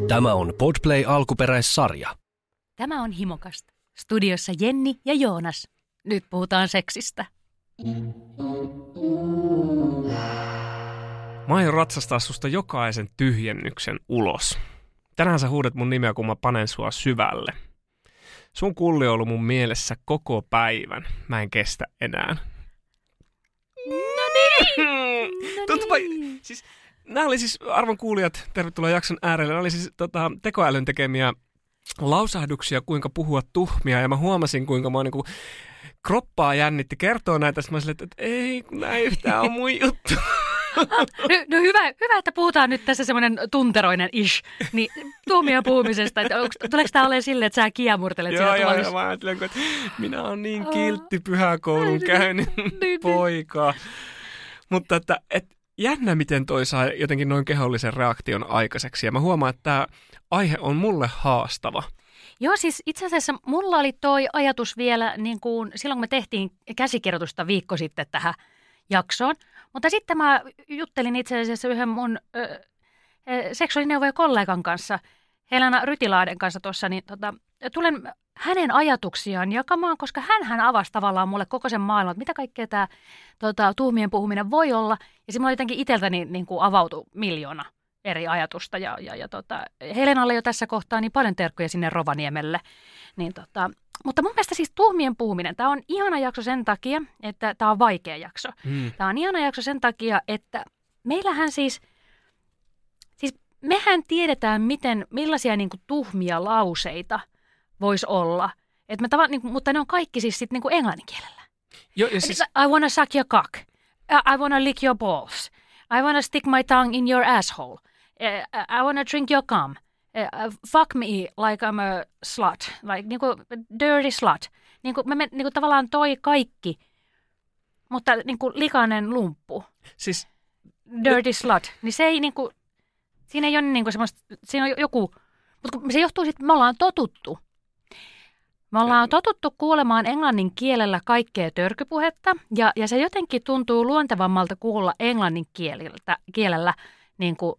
Tämä on Podplay alkuperäissarja. Tämä on Himokasta. Studiossa Jenni ja Joonas. Nyt puhutaan seksistä. Mä aion ratsastaa susta jokaisen tyhjennyksen ulos. Tänään sä huudat mun nimeä, kun mä panen sua syvälle. Sun kulli on ollut mun mielessä koko päivän. Mä en kestä enää. No niin! Siis, nämä oli siis, arvon kuulijat, tervetuloa jakson äärelle. Nämä oli siis tekoälyn tekemiä lausahduksia, kuinka puhua tuhmia. Ja mä huomasin, kuinka mä niinku kroppaa jännitti kertoo näitä. Sitten mä olin, että ei, näin yhtään on mun juttu. No hyvä, että puhutaan nyt tässä semmoinen tunteroinen ish, niin tuhmia puhumisesta. Tuleeko tämä olemaan silleen, että sä kiemurtelet siellä tuolissa? Joo, mä ajattelen, että minä olen niin kiltti pyhäkoulun käynyt poika. Mutta että jännä, miten toi saa jotenkin noin kehollisen reaktion aikaiseksi. Ja mä huomaan, että tämä aihe on mulle haastava. Joo, siis itse asiassa mulla oli toi ajatus vielä niin kuin silloin, kun me tehtiin käsikirjoitusta viikko sitten tähän jaksoon. Mutta sitten mä juttelin itse asiassa yhden mun seksuaalineuvoja kollegan kanssa, Helena Rytilahden kanssa tuossa, niin tulen hänen ajatuksiaan jakamaan, koska hän avasi tavallaan mulle koko sen maailman, että mitä kaikkea tämä tuhmien puhuminen voi olla. Ja sitten mulla jotenkin itseltäni niin kuin avautui miljoona eri ajatusta. Ja Helenalle jo tässä kohtaa niin paljon terkkuja sinne Rovaniemelle. Niin mutta mun mielestä siis tuhmien puhuminen, tämä on ihana jakso sen takia, että tämä on vaikea jakso. Tämä on ihana jakso sen takia, että meillähän siis mehän tiedetään, millaisia niin kuin tuhmia lauseita voisi olla. Mutta ne on kaikki siis sit niin kuin englanninkielellä. Jo, ja siis I wanna suck your cock. I wanna lick your balls. I wanna stick my tongue in your asshole. I wanna drink your cum. Fuck me like I'm a slut. Like niinku dirty slut. Niinku tavallaan toi kaikki. Mutta niinku likainen lumppu. Siis dirty slut. Niin se ei niinku siinä ei ole niinku semmoista, siinä on joku, mutta se johtuu siitä, että me ollaan totuttu. Me ollaan totuttu kuulemaan englannin kielellä kaikkea törkypuhetta, ja se jotenkin tuntuu luontevammalta kuulla englannin kielellä niin kuin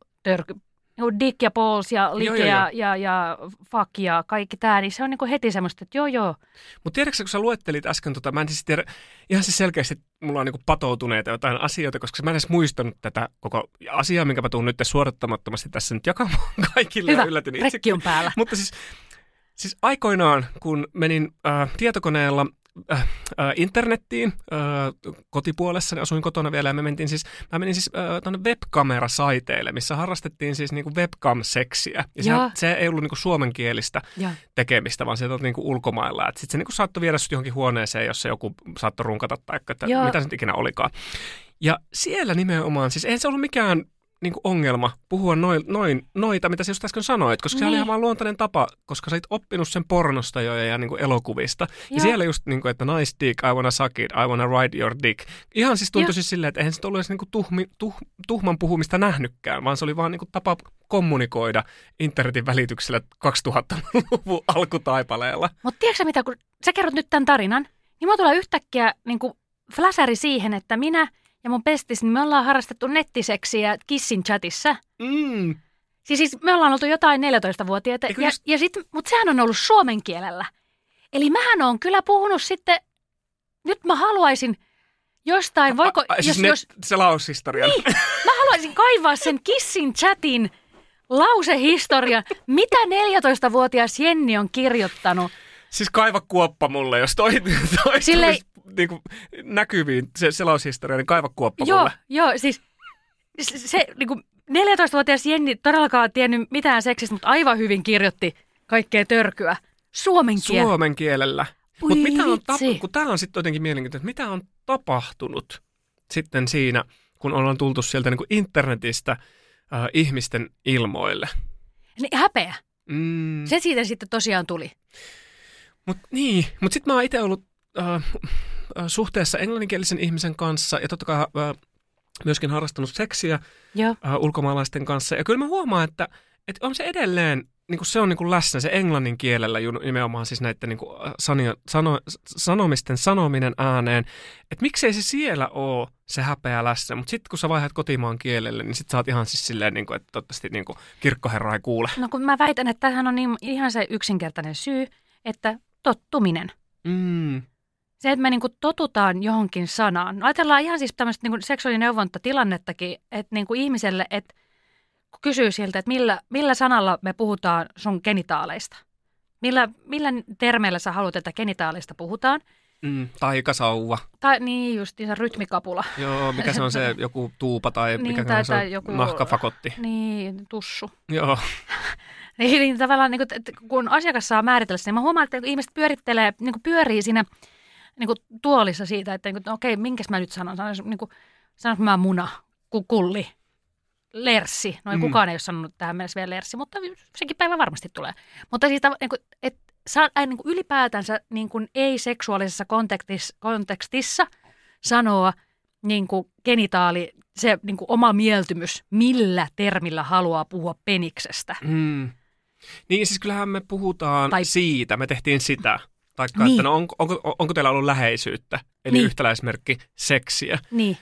dick ja balls ja lick ja fuck ja kaikki tämä, niin se on niin kuin heti semmoista, että joo. Mutta tiedätkö, kun sä luettelit äsken, mä en siis tiedä, ihan siis selkeästi mulla on niin kuin patoutuneita jotain asioita, koska mä en edes muistanut tätä koko asiaa, minkä mä tuun nyt suorittamattomasti tässä nyt jakamaan kaikille. Hyvä, yllätyn rekki on päällä. Mutta siis aikoinaan, kun menin tietokoneella internettiin kotipuolessa, niin asuin kotona vielä, ja mä menin siis tuonne webkamerasaiteille, missä harrastettiin siis niinku webcam-seksiä. Ja se ei ollut niinku suomenkielistä tekemistä, vaan se oli niinku ulkomailla. Sitten se niinku saattoi viedä sut johonkin huoneeseen, jossa joku saattoi runkata tai mitä se nyt ikinä olikaan. Ja siellä nimenomaan, siis eihän se ollut mikään niinku ongelma puhua noita, mitä sä just äsken sanoit, koska se oli ihan vaan luontainen tapa, koska sä olit oppinut sen pornosta jo ja niinku elokuvista. Ja siellä just niinku, että nice dick, I wanna suck it, I wanna ride your dick. Ihan siis tuntui siis silleen, että eihän se ollut edes niinku tuhman puhumista nähnytkään, vaan se oli vaan niinku tapa kommunikoida internetin välityksellä 2000-luvun alkutaipaleella. Mutta tiedätkö mitä, kun sä kerrot nyt tämän tarinan, niin mulla tulee yhtäkkiä niinku fläsäri siihen, että minä ja mun pestis, niin me ollaan harrastettu nettiseksiä Kissin chatissa. Siis me ollaan oltu jotain 14-vuotiaita, mutta sehän on ollut suomen kielellä. Eli mähän on kyllä puhunut sitten, nyt mä haluaisin jostain, voiko... Selaushistorian. Niin, mä haluaisin kaivaa sen Kissin chatin lausehistorian, mitä 14-vuotias Jenni on kirjoittanut. Siis kaiva kuoppa mulle, jos toi niinku näkyviin se selaushistoria, niin kaiva kuoppa mulle. Joo, siis se niinku 14-vuotias Jenni todellakaan tiennyt mitään seksistä, mutta aivan hyvin kirjoitti kaikkea törkyä suomen kielellä. Mutta mitä on tapahtunut, tämä on sitten jotenkin mielenkiintoista, että mitä on tapahtunut sitten siinä, kun ollaan tultu sieltä niinku internetistä ihmisten ilmoille? Niin häpeä. Se siitä sitten tosiaan tuli. Mutta sitten mä oon itse ollut suhteessa englanninkielisen ihmisen kanssa ja totta kai myöskin harrastanut seksiä ulkomaalaisten kanssa. Ja kyllä mä huomaan, että on se edelleen niin kuin se on niin kuin läsnä, se englannin kielellä nimenomaan siis näiden niin kuin sanomisten sanominen ääneen, että miksei se siellä ole se häpeä läsnä, mutta sitten kun sä vaihdat kotimaan kielelle, niin sit sä oot ihan siis silleen, niin kuin, että toivottavasti niin kuin kirkkoherra ei kuule. No kun mä väitän, että tämähän on niin, ihan se yksinkertainen syy, että tottuminen. Se, että me niin kuin totutaan johonkin sanaan. No ajatellaan ihan siis tämmöistä niin kuin seksuaalineuvontatilannettakin, että niin kuin ihmiselle, että kun kysyy siltä, että millä sanalla me puhutaan sun genitaaleista. Millä termeillä sä haluat, että genitaaleista puhutaan? Taikasauva. Niin, just se rytmikapula. Joo, mikä se on se joku tuupa tai niin, mikä se on joku nahkafakotti. Niin, tussu. Joo. niin tavallaan, niin kuin, että kun asiakas saa määritellä sen, niin mä huomaan, että ihmiset pyörittelee, niin kuin pyörii siinä niin kuin tuolissa siitä, että niin kuin, okei, minkäs mä nyt sanon? Sanonko mä muna, kulli, lerssi. No ei kukaan ei ole sanonut tähän mennessä vielä lerssi, mutta sekin päivä varmasti tulee. Mutta siitä, niin kuin, että niin kuin ylipäätänsä niin kuin ei-seksuaalisessa kontekstissa sanoa niin kuin genitaali, se niin kuin oma mieltymys, millä termillä haluaa puhua peniksestä. Niin siis kyllähän me puhutaan siitä, me tehtiin sitä. Taikka, niin. Että no onko teillä ollut läheisyyttä, eli niin. Yhtäläismerkki seksiä.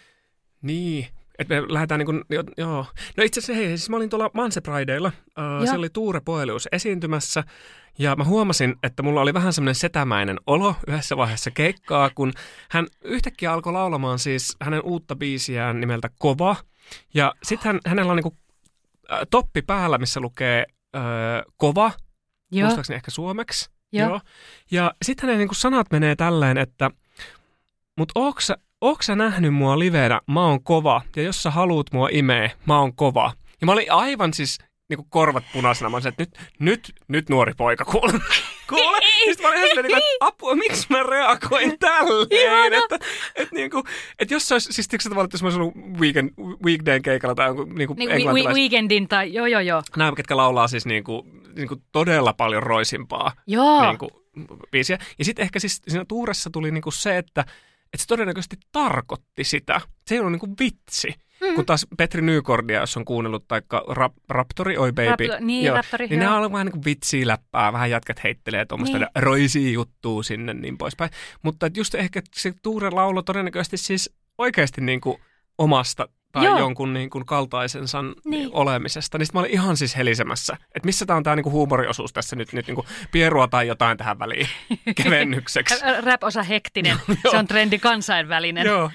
Niin. Että me lähdetään niin kuin, joo. No itse asiassa siis mä olin tuolla Manseprideilla, siellä oli Tuure Boelius esiintymässä, ja mä huomasin, että mulla oli vähän semmoinen setämäinen olo yhdessä vaiheessa keikkaa, kun hän yhtäkkiä alkoi laulamaan siis hänen uutta biisiään nimeltä Kova, ja sitten hänellä on niin kuin toppi päällä, missä lukee Kova, muistaakseni ehkä suomeksi. Joo. Ja sitten hänen niin kuin sanat menee tälleen, että mut ootko sä nähnyt mua livenä? Mä oon kova. Ja jos sä haluut mua imee, mä oon kova. Ja mä olin aivan siis niin kuin korvat punaisena. Mä olin, että nyt nuori poika, kuule. Sitten mä olin ihan silleen, että apua, miksi mä reagoin tälleen? Että jos se olisi, siis tiiäksä tavallaan, että jos mä olisin ollut weekdayn keikalla tai niin kuin weekendin tai joo. Nämä, ketkä laulaa siis niin kuin todella paljon roisimpaa niin kuin biisiä. Ja sitten ehkä siis siinä Tuuressa tuli niin kuin se, että se todennäköisesti tarkoitti sitä. Se ei ollut niin kuin vitsi. Kun taas Petri Nykordia, jos on kuunnellut, taikka Raptori, Oi Baby. Raptori, niin nämä on vähän niin kuin vitsiä läppää, vähän jätkät heittelee tuommoista roisia juttua sinne niin poispäin. Mutta just ehkä se Tuure laulo todennäköisesti siis oikeasti niin kuin omasta tai jonkun niin kuin kaltaisensa olemisesta. Niin sitten mä olin ihan siis helisemässä, että missä tämä on tämä niin kuin huumoriosuus tässä nyt niin kuin pierua tai jotain tähän väliin kevennykseksi. Rap-osa hektinen, se on trendi kansainvälinen. Joo.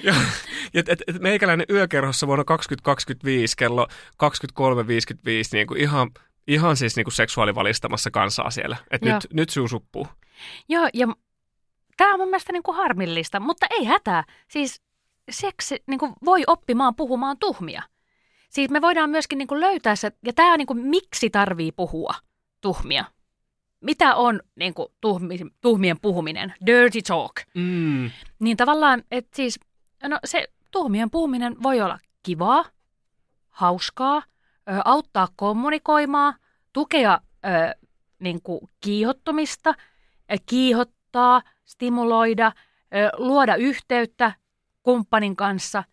Et meikäläinen yökerhossa vuonna 2025 kello 23.55 niin kuin ihan siis niin kuin seksuaalivalistamassa kansaa siellä. Että nyt suu suppuu. Joo, ja tämä on mun mielestä niin kuin harmillista, mutta ei hätää. Siis seksi niin kuin voi oppimaan puhumaan tuhmia. Siis me voidaan myöskin niin kuin löytää se, ja tämä on niin kuin, miksi tarvii puhua tuhmia. Mitä on niin kuin, tuhmien puhuminen? Dirty talk. Niin tavallaan, että siis, no se tuhmien puhuminen voi olla kivaa, hauskaa, auttaa kommunikoimaan, tukea niin kuin kiihottumista, kiihottaa, stimuloida, luoda yhteyttä kumppanin kanssa,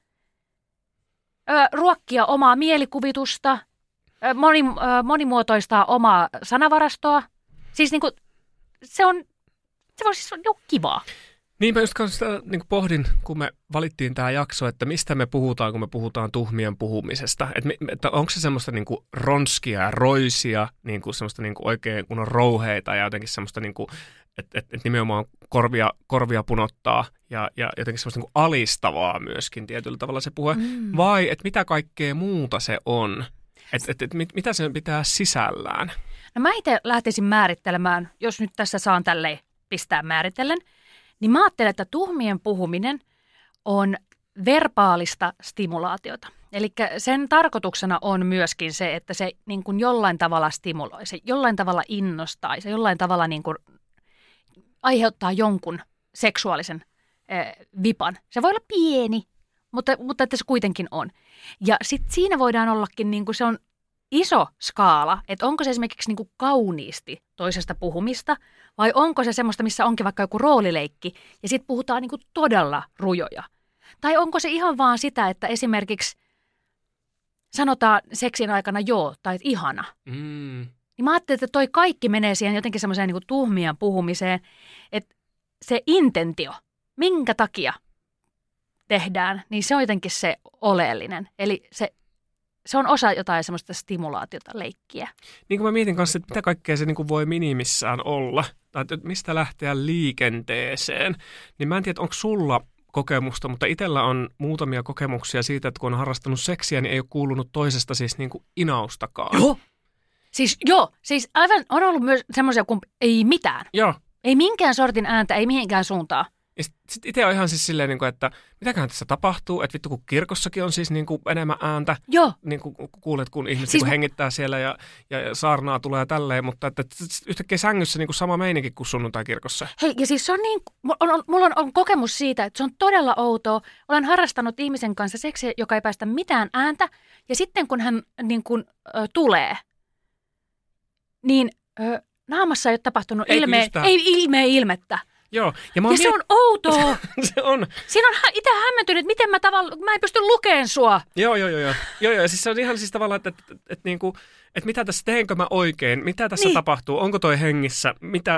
ruokkia omaa mielikuvitusta, monimuotoistaa omaa sanavarastoa. Siis niin kuin, se voisi siis olla kivaa. Niinpä just sitä niin kuin pohdin, kun me valittiin tämä jakso, että mistä me puhutaan, kun me puhutaan tuhmien puhumisesta. Että onko se semmoista niin kuin ronskia ja roisia, niin kuin semmoista niin kuin oikein kun on rouheita ja jotenkin semmoista, niin kuin, että nimenomaan korvia punottaa ja jotenkin semmoista niin kuin alistavaa myöskin tietyllä tavalla se puhe. Vai että mitä kaikkea muuta se on? Että mitä se pitää sisällään? No mä itse lähtisin määrittelemään, jos nyt tässä saan tälleen pistää määritellen, niin mä ajattelen, että tuhmien puhuminen on verbaalista stimulaatiota. Eli sen tarkoituksena on myöskin se, että se niin kuin jollain tavalla stimuloi, se jollain tavalla innostaa, se jollain tavalla niin kuin aiheuttaa jonkun seksuaalisen vipan. Se voi olla pieni, mutta että se kuitenkin on. Ja sitten siinä voidaan ollakin, niin kuin se on iso skaala, että onko se esimerkiksi niin kuin kauniisti toisesta puhumista, vai onko se semmoista, missä onkin vaikka joku roolileikki, ja sitten puhutaan niin kuin todella rujoja. Tai onko se ihan vaan sitä, että esimerkiksi sanotaan seksin aikana joo, tai ihana. Niin mä ajattelin, että toi kaikki menee siihen jotenkin semmoiseen niin kuin tuhmian puhumiseen, että se intentio, minkä takia tehdään, niin se on jotenkin se oleellinen. Eli se on osa jotain semmoista stimulaatiota, leikkiä. Niin kuin mä mietin kanssa, että mitä kaikkea se niin kuin voi minimissään olla, tai että mistä lähteä liikenteeseen, niin mä en tiedä, onko sulla kokemusta, mutta itsellä on muutamia kokemuksia siitä, että kun on harrastanut seksiä, niin ei ole kuulunut toisesta siis niin kuin inaustakaan. Joo, siis aivan on ollut myös semmoisia, kun ei mitään. Joo. Ei minkään sortin ääntä, ei mihinkään suuntaan. Ja sitten itse on ihan siis silleen, että mitäköhän tässä tapahtuu, että vittu kun kirkossakin on siis niin kuin enemmän ääntä. Joo. Niin kuin kuulet, kun ihmiset siis kun hengittää siellä ja saarnaa tulee tälleen, mutta että yhtäkkiä sängyssä niin kuin sama meininki kuin sunnuntai-kirkossa. Hei, ja siis se on niin, mulla on kokemus siitä, että se on todella outoa. Olen harrastanut ihmisen kanssa seksiä, joka ei päästä mitään ääntä, ja sitten kun hän niin kuin, tulee, niin naamassa ei ole tapahtunut ilmettä. Joo. Se on outoa. Se on. Siinä on itse hämmentynyt, että miten mä en pysty lukemaan sua. Joo. Siis se on ihan siis tavallaan, että mitä tässä, teenkö mä oikein, mitä tässä tapahtuu, onko toi hengissä,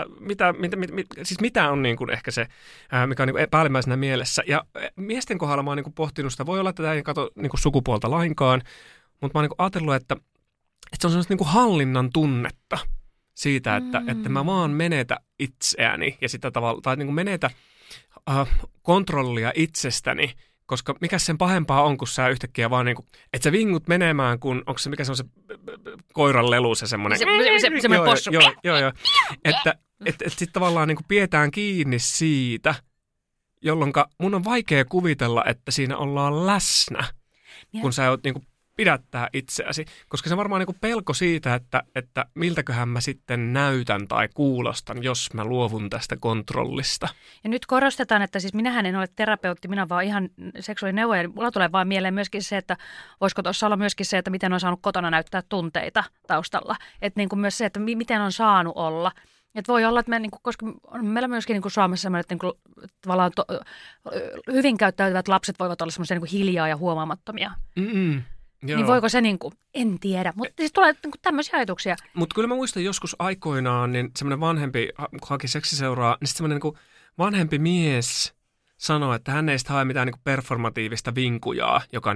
siis mitä on niin kuin ehkä se, mikä on niin kuin päällimmäisenä mielessä. Ja miesten kohdalla mä oon niin kuin pohtinut sitä, voi olla, että tämä ei katso niin kuin sukupuolta lainkaan, mutta mä oon niin kuin ajatellut, että se on sellaista niin kuin hallinnan tunnetta siitä, että mä vaan menetä itseäni ja sitä tavalla, tai niin kuin menetä kontrollia itsestäni, koska mikä sen pahempaa on, kun sä yhtäkkiä vaan niin kuin, että sä vingut menemään, kun onko se, mikä se on se koiran lelu, se semmoinen. Semmoinen possu. Joo. Että sitten tavallaan niin kuin pidetään kiinni siitä, jolloin mun on vaikea kuvitella, että siinä ollaan läsnä, kun sä oot niin kuin pidättää itseäsi, koska se on varmaan niin kuin pelko siitä, että miltäköhän mä sitten näytän tai kuulostan, jos mä luovun tästä kontrollista. Ja nyt korostetaan, että siis minähän en ole terapeutti, minä vaan ihan seksuaalineuvoja. Mulla tulee vaan mieleen myöskin se, että voisiko tuossa olla myöskin se, että miten on saanut kotona näyttää tunteita taustalla. Että niin kuin myös se, että miten on saanut olla. Että voi olla, että me, niin kuin, koska on meillä myöskin niin kuin Suomessa sellainen, että niin kuin, tavallaan hyvin käyttäytyvät lapset voivat olla semmoisia niin kuin hiljaa ja huomaamattomia. Joo. Niin voiko se en tiedä, mutta siis tulee tämmöisiä ajatuksia. Mutta kyllä mä muistan joskus aikoinaan, niin semmoinen vanhempi, kun haki seksiseuraa, niin semmoinen niin vanhempi mies sanoi, että hän ei sitä hae mitään niin performatiivista vinkujaa, joka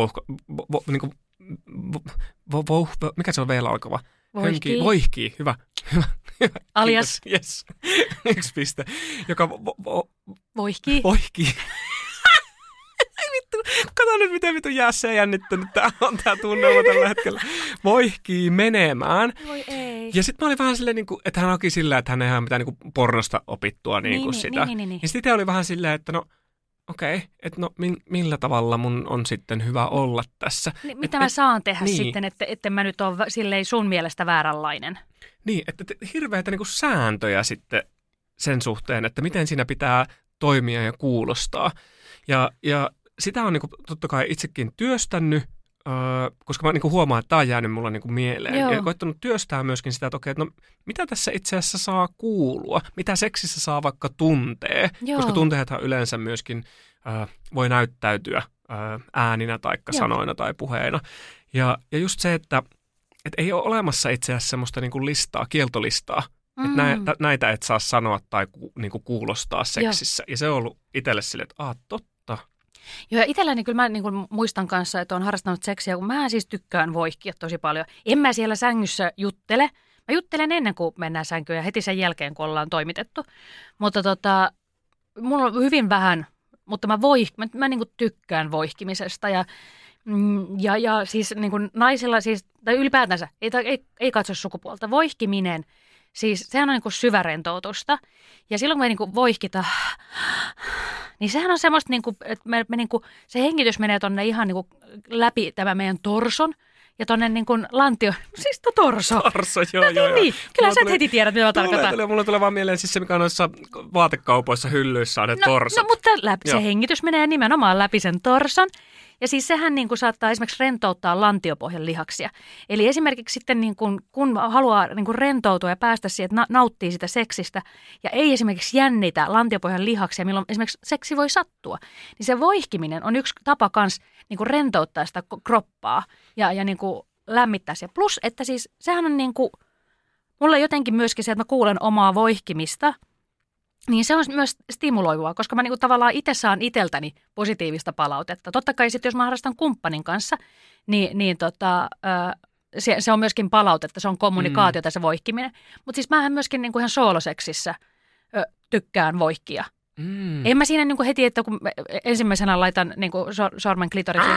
mikä se on vielä alkava? Voihkii, hyvä. Alias. Yes. 1 piste. Joka voihkii. Kato nyt, miten vitun jäässä ja jännittänyt tää on tää tunnelma tällä hetkellä. Voihkii menemään. Voi ei. Ja sitten mä olin vähän silleen, että hän haki sillä, että hän ei ole mitään pornosta opittua sitä. Niin. Ja sitten oli vähän silleen, että okei, että millä tavalla mun on sitten hyvä olla tässä. Mitä mä saan tehdä sitten, että mä nyt ole silleen sun mielestä vääränlainen? Niin, että hirveätä sääntöjä sitten sen suhteen, että miten siinä pitää toimia ja kuulostaa. Ja sitä on totta kai itsekin työstänyt, koska mä huomaan, että tämä on jäänyt mulla mieleen. Joo. Ja koittanut työstää myöskin sitä, että okei, että mitä tässä itse asiassa saa kuulua? Mitä seksissä saa vaikka tuntee? Joo. Koska tunteethan yleensä myöskin voi näyttäytyä ääninä tai sanoina tai puheina. Ja just se, että ei ole olemassa itse asiassa semmoista listaa, kieltolistaa. Että näitä et saa sanoa tai kuulostaa seksissä. Joo. Ja se on ollut itselle silleen, että totta. Joo, ja itselläni kyllä mä muistan kanssa, että olen harrastanut seksiä, kun mä siis tykkään voihkia tosi paljon. En mä siellä sängyssä juttele. Mä juttelen ennen kuin mennään sänkyyn ja heti sen jälkeen, kun ollaan toimitettu. Mutta mulla on hyvin vähän, mutta mä tykkään voihkimisesta ja siis naisilla siis, tai ylipäätänsä, ei katso sukupuolta. Voihkiminen, siis sehän on syvärentoutusta. Ja silloin kun me voihkitaan, niin sehän on semmoista, että se hengitys menee tonne ihan läpi tämä meidän torson ja tonne lantio, siis torso. Torso, joo. Niin. Kyllä sä heti tiedät, mitä tarkoittaa. Mulla tulee vaan mieleen siis se, mikä on noissa vaatekaupoissa hyllyissä on ne torsot. No, mutta se hengitys menee nimenomaan läpi sen torson. Ja siis sehän saattaa esimerkiksi rentouttaa lantiopohjan lihaksia. Eli esimerkiksi sitten kun haluaa rentoutua ja päästä siihen, että nauttii sitä seksistä ja ei esimerkiksi jännitä lantiopohjan lihaksia, milloin esimerkiksi seksi voi sattua, niin se voihkiminen on yksi tapa kans rentouttaa sitä kroppaa ja lämmittää se. Plus, että siis sehän on mulla jotenkin myöskin se, että mä kuulen omaa voihkimista, niin se on myös stimuloivaa, koska mä niinku tavallaan itse saan itseltäni positiivista palautetta. Totta kai sitten, jos mä harrastan kumppanin kanssa, se on myöskin palautetta, se on kommunikaatiota se voihkiminen. Mutta siis mähän myöskin niinku ihan sooloseksissä tykkään voihkia. En mä siinä niinku heti, että kun ensimmäisenä laitan niinku sormen klitorisiin,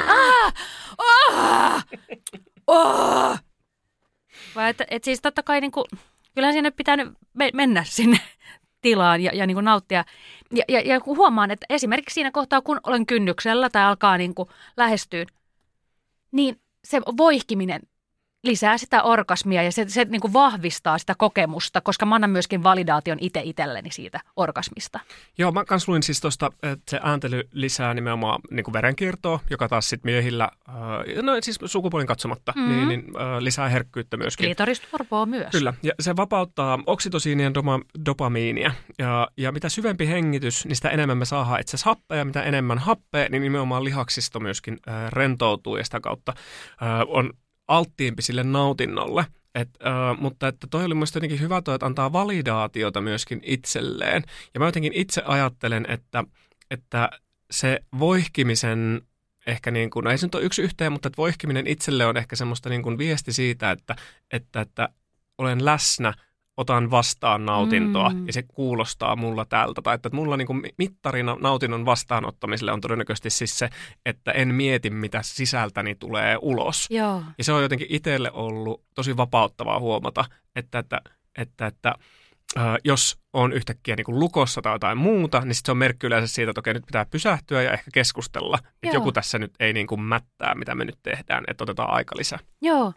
vai et siis totta kai niinku, kyllähän siinä pitää nyt mennä sinne tilaan ja niinku nauttia. Ja huomaan, että esimerkiksi siinä kohtaa, kun olen kynnyksellä tai alkaa niinku lähestyä, niin se voihkiminen lisää sitä orgasmia ja se niinku vahvistaa sitä kokemusta, koska mä annan myöskin validaation itse itselleni siitä orgasmista. Joo, mä kans luin siis tuosta, että se ääntely lisää nimenomaan niinku verenkiertoa, joka taas sitten miehillä, siis sukupuolin katsomatta, niin lisää herkkyyttä myöskin. Klitoristurpoa myös. Kyllä, ja se vapauttaa oksitosiinia ja dopamiinia. Ja mitä syvempi hengitys, niin sitä enemmän me saadaan itse asiassa happea, ja mitä enemmän happea, niin nimenomaan lihaksisto myöskin rentoutuu, ja sitä kautta on alttiimpi sille nautinnolle. Mutta että toi oli mielestäni jotenkin hyvä toi, että antaa validaatiota myöskin itselleen. Ja mä jotenkin itse ajattelen, että se voihkimisen ehkä niin kuin, no ei se nyt ole yksi yhteen, mutta että voihkiminen itselle on ehkä semmoista niin kuin viesti siitä, että olen läsnä, otan vastaan nautintoa ja se kuulostaa mulla tältä. Tai että mulla niin kuin mittarina nautinnon vastaanottamiselle on todennäköisesti siis se, että en mieti, mitä sisältäni tulee ulos. Joo. Ja se on jotenkin itselle ollut tosi vapauttavaa huomata, että jos on yhtäkkiä niin kuin lukossa tai jotain muuta, niin sit se on merkki yleensä siitä, että okei, nyt pitää pysähtyä ja ehkä keskustella. Että joku tässä nyt ei niin kuin mättää, mitä me nyt tehdään, että otetaan aika lisää. Joo.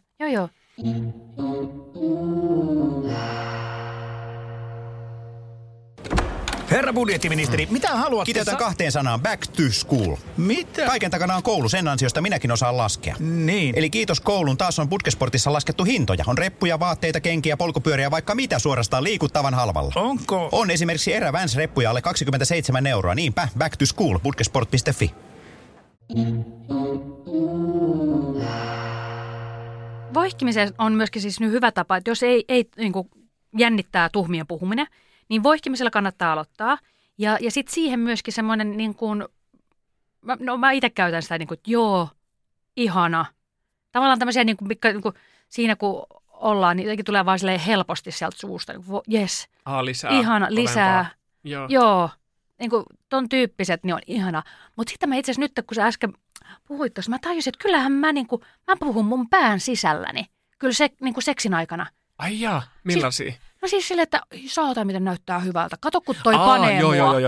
Herra budjettiministeri, mitä haluat? Kiteytän 2 sanaan back to school. Mitä? Kaiken takana on koulu, sen ansiosta minäkin osaan laskea. Niin. Eli kiitos koulun, taas on Budgetsportissa laskettu hintoja. On reppuja, vaatteita, kenkiä, polkupyöriä, vaikka mitä suorastaan liikuttavan halvalla. Onko? On esimerkiksi Vans-reppuja alle 27 €. Niinpä, back to school, budgetsport.fi. Voihkimisen on myöskin siis nyt hyvä tapa, että jos ei niin kuin jännittää tuhmien puhuminen, niin voihkimisella kannattaa aloittaa. Ja sitten siihen myöskin semmoinen, niin kuin, mä itse käytän sitä, niin kuin, että joo, ihana. Tavallaan tämmöisiä, niin kuin siinä kun ollaan, niin jotenkin tulee vaan silleen helposti sieltä suusta. Niin kuin, yes, lisää. Ihana, lisää. Joo. Niin kuin ton tyyppiset, niin on ihana. Mutta sitten mä itse asiassa nyt, kun sä äsken puhuit tuossa, mä tajusin, että kyllähän mä puhun mun pään sisälläni. Kyllä se niin kuin seksin aikana. Ai jaa, millaisia? No siis silleen, että saata miten näyttää hyvältä. Kato, kun toi panee mua. Joo.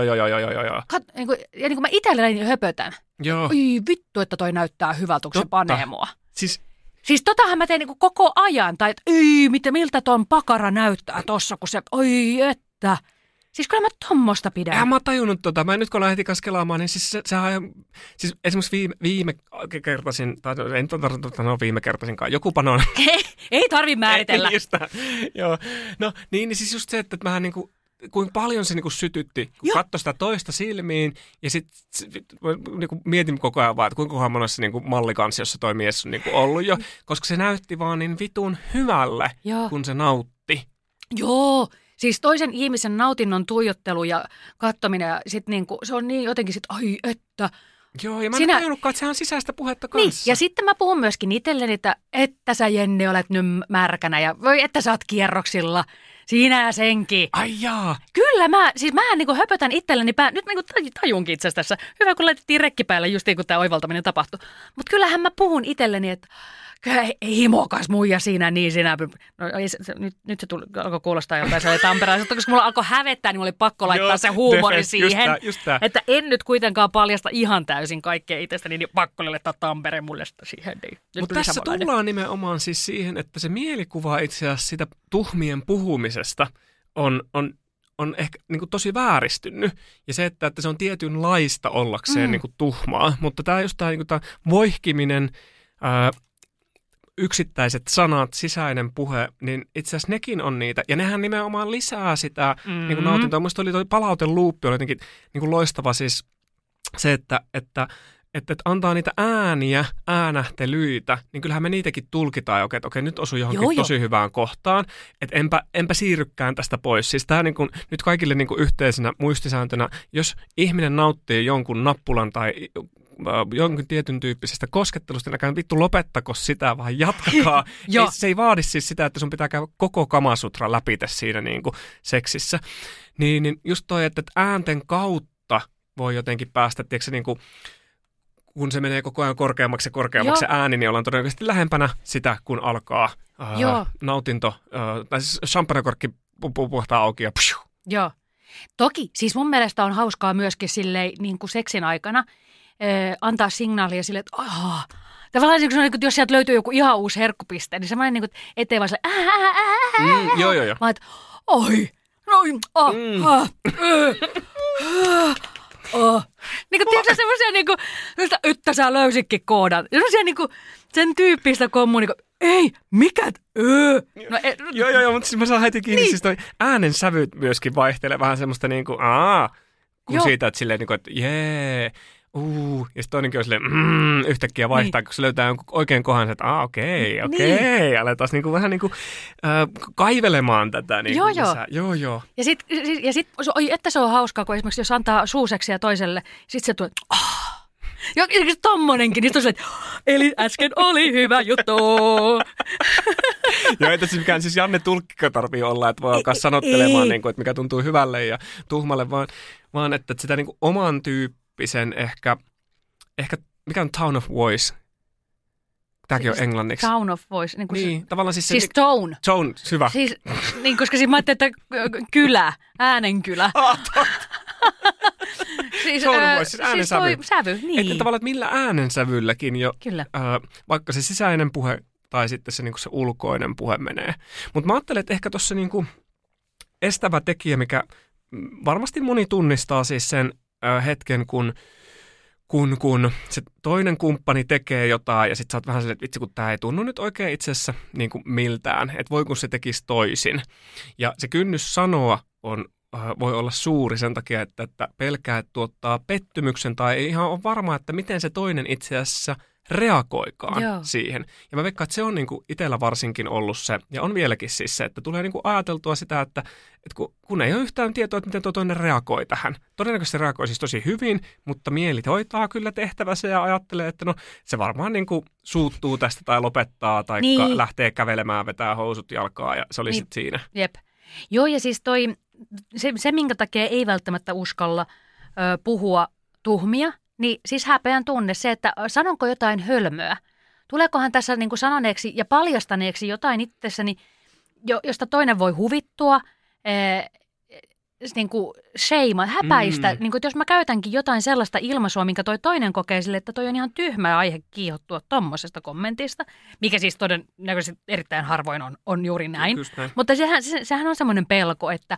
Ja niin kuin mä itselleni höpötän. Joo. Oi vittu, että toi näyttää hyvältä, kun se panee mua. Siis totahan mä teen niin kuin koko ajan. Tai että miltä ton pakara näyttää tossa, kun se, oi että. Siis kyllä mä tommosta pidän. Mä oon tajunnut mä nyt kun lähdin kaskelaamaan, niin siis siis esimerkiksi viime kertaisin, tai en sanoa viime kertaisinkaan, joku panon. Ei tarvi määritellä. Joo. No niin siis just se, että mähän niinku, kuinka paljon se niinku sytytti, kun katsoi sitä toista silmiin, ja sitten niinku mietin koko ajan vaan, että kuinka monessa niinku mallikansiossa toi mies on niinku ollut jo, koska se näytti vaan niin vitun hyvälle, kun se nautti. Joo. Siis toisen ihmisen nautinnon tuijottelu ja katsominen, ja sit niinku, se on niin jotenkin sit, ai että. Joo, ja mä en tajunnutkaan, että sehän on sisäistä puhetta kanssa. Niin, ja sitten mä puhun myöskin itselleni, että sä Jenni olet nyt märkänä, ja voi että sä oot kierroksilla. Siinä ja senkin. Ai jaa. Kyllä mä niinku höpötän itselleni nyt niinku tajunkin itse asiassa tässä. Hyvä, kun laitettiin rekki päälle just niin kuin tämä oivaltaminen tapahtui. Mutta kyllähän mä puhun itselleni, että himokas muija siinä, niin sinä. No, nyt se alkoi kuulostaa joltain tamperelaiselta, koska mulla alkoi hävettää, niin mulla oli pakko laittaa se huumori siihen. Just tää. Että en nyt kuitenkaan paljasta ihan täysin kaikkea itsestäni, niin pakko laittaa Tampereen mulle siihen. Mutta tässä tullaan nimenomaan siis siihen, että se mielikuva itse asiassa sitä tuhmien puhumisesta on ehkä niin kuin tosi vääristynyt. Ja se, että se on tietynlaista ollakseen niin kuin tuhmaa. Mutta tämä just tämä niin kuin voihkiminen, yksittäiset sanat, sisäinen puhe, niin itse asiassa nekin on niitä. Ja nehän nimenomaan lisää sitä niin kuin nautintoa. Mielestäni oli toi palauteluuppi oli jotenkin niin kuin loistava siis se, että että antaa niitä ääniä, äänähtelyitä, niin kyllähän me niitäkin tulkitaan, että okei, nyt osui johonkin tosi hyvään kohtaan, että enpä siirrykään tästä pois. Siis tämä niin kuin, nyt kaikille niin kuin yhteisenä muistisääntönä, jos ihminen nauttii jonkun nappulan tai jonkin tietyn tyyppisestä koskettelusta, niin vittu lopettako sitä, vaan jatkakaa. Se ei vaadi siis sitä, että sun pitää käydä koko Kamasutra läpi siinä niin kuin seksissä. Niin just toi, että äänten kautta voi jotenkin päästä, tiedätkö, niin kuin, kun se menee koko ajan korkeammaksi ja korkeammaksi se ääni, niin ollaan todennäköisesti lähempänä sitä, kun alkaa nautinto, tai siis champagnekorkki puhtaa auki ja pshu. Joo. Toki, siis mun mielestä on hauskaa myöskin silleen niin kuin seksin aikana antaa signaalia silleen, että tavallaan jos sieltä löytyy joku ihan uusi herkkupiste, niin semmoinen, niin kuin, ettei vaan silleen Joo. Vaan, että oi, niin kuin tiedätkö semmoisia niinku, että sä löysikin koodan. Semmoisia niinku sen tyyppistä ei, mikä? No, joo, mutta siis mä saan heti kiinni, siis toi äänen sävyt myöskin vaihtelee vähän semmoista niinku, kun siitä, että silleen niinku, että jee, ja sitten toinenkin on silleen, yhtäkkiä vaihtaa, kun se löytää jonkun oikein kohan, että okei, aletaan niinku vähän niinku kaivelemaan tätä. Niinku joo. Ja sit että se on hauskaa, kun esimerkiksi jos antaa suuseksia toiselle, sit se tulee, ja tommonenkin, niin sitten eli äsken oli hyvä juttu. Joo, ei tässä mikään siis Janne Tulkkika tarvii olla, että voi alkaa sanottelemaan, niin kuin, että mikä tuntuu hyvälle ja tuhmalle, vaan että sitä niin kuin oman tyyppisen ehkä, mikä on Town of Voice? Tämäkin on englanniksi. Town of Voice. Niin, tavallaan siis... Siis tone. Tone, hyvä. Siis, niin, koska siis mä ajattelin, että kylä, äänenkylä. Siis, tone of voice, siis äänensävy. Siis sävy, niin. Että tavallaan, että millä äänensävylläkin jo, kyllä. Vaikka se sisäinen puhe tai sitten se, niin kuin se ulkoinen puhe menee. Mutta mä ajattelen, että ehkä tuossa niin kuin estävä tekijä, mikä varmasti moni tunnistaa siis sen hetken, kun se toinen kumppani tekee jotain ja sitten sä oot vähän silleen, että vitsi, kun tää ei tunnu nyt oikein itse asiassa niin kuin miltään, että voi kun se tekisi toisin. Ja se kynnys sanoa voi olla suuri sen takia, että pelkää, että tuottaa pettymyksen tai ei ihan ole varma, että miten se toinen itse asiassa reagoikaan siihen. Ja mä veikkaan, että se on niin kuin itsellä varsinkin ollut se, ja on vieläkin siis se, että tulee niin kuin ajateltua sitä, että kun ei ole yhtään tietoa, että miten tuo toinen reagoi tähän. Todennäköisesti se reagoi siis tosi hyvin, mutta mieli hoitaa kyllä tehtävänsä ja ajattelee, että no se varmaan niin kuin suuttuu tästä tai lopettaa tai lähtee kävelemään, vetää housut jalkaa ja se oli sitten siinä. Jep. Joo, ja siis se minkä takia ei välttämättä uskalla puhua tuhmia, niin siis häpeän tunne se, että sanonko jotain hölmöä. Tuleekohan tässä niin kuin sanoneeksi ja paljastaneeksi jotain itsessäni, josta toinen voi huvittua, niin kuin sheima, häpäistä. Niin kuin, jos mä käytänkin jotain sellaista ilmaisua, minkä toi toinen kokee sille, että toi on ihan tyhmä aihe kiihottua tommosesta kommentista, mikä siis todennäköisesti erittäin harvoin on juuri näin. Mutta sehän on semmoinen pelko, että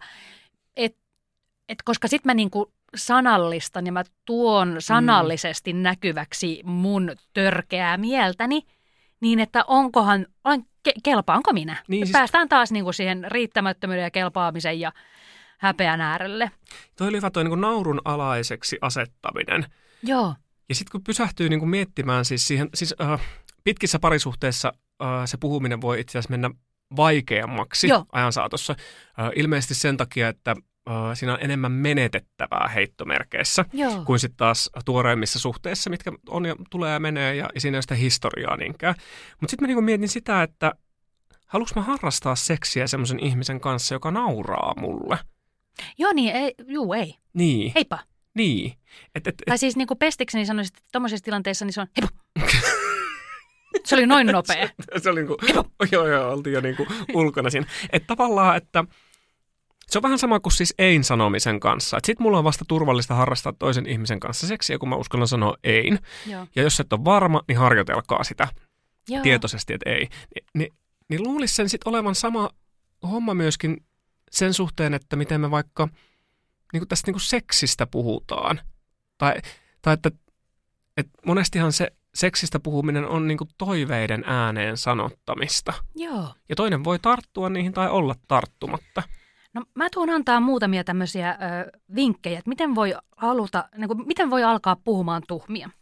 koska sit mä niin kuin sanallistan ja mä tuon sanallisesti näkyväksi mun törkeää mieltäni, niin että kelpaanko minä? Niin, päästään taas niin kuin siihen riittämättömyyden ja kelpaamisen ja häpeän äärelle. Toi oli hyvä toi niin kuin naurun alaiseksi asettaminen. Joo. Ja sitten kun pysähtyy niin kuin miettimään siis siihen, pitkissä parisuhteissa se puhuminen voi itse asiassa mennä vaikeammaksi ajan saatossa. Ilmeisesti sen takia, että siinä on enemmän menetettävää heittomerkeissä kuin sitten taas tuoreimmissa suhteissa, mitkä on ja tulee ja menee ja siinä ei ole sitä historiaa niinkään. Mutta sitten mä niinku mietin sitä, että haluanko mä harrastaa seksiä semmoisen ihmisen kanssa, joka nauraa mulle? Joo niin, ei. Niin. Heippa. Niin. Tai siis niinku pestikseni sanoisit, että tommosissa tilanteissa niin se on heippa. Se oli noin nopea. Se oli niinku, joo, oltiin jo niinku ulkona siinä. Että tavallaan, että se on vähän sama kuin siis ein sanomisen kanssa. Sitten mulla on vasta turvallista harrastaa toisen ihmisen kanssa seksiä, kun mä uskallan sanoa ein. Joo. Ja jos et ole varma, niin harjoitelkaa sitä tietoisesti, että ei. Niin luulisi sen sitten olevan sama homma myöskin sen suhteen, että miten me vaikka niin tästä niin seksistä puhutaan. Tai että monestihan se seksistä puhuminen on niin toiveiden ääneen sanottamista. Joo. Ja toinen voi tarttua niihin tai olla tarttumatta. No mä tuun antaa muutamia tämmöisiä vinkkejä, että miten voi alkaa puhumaan tuhmia.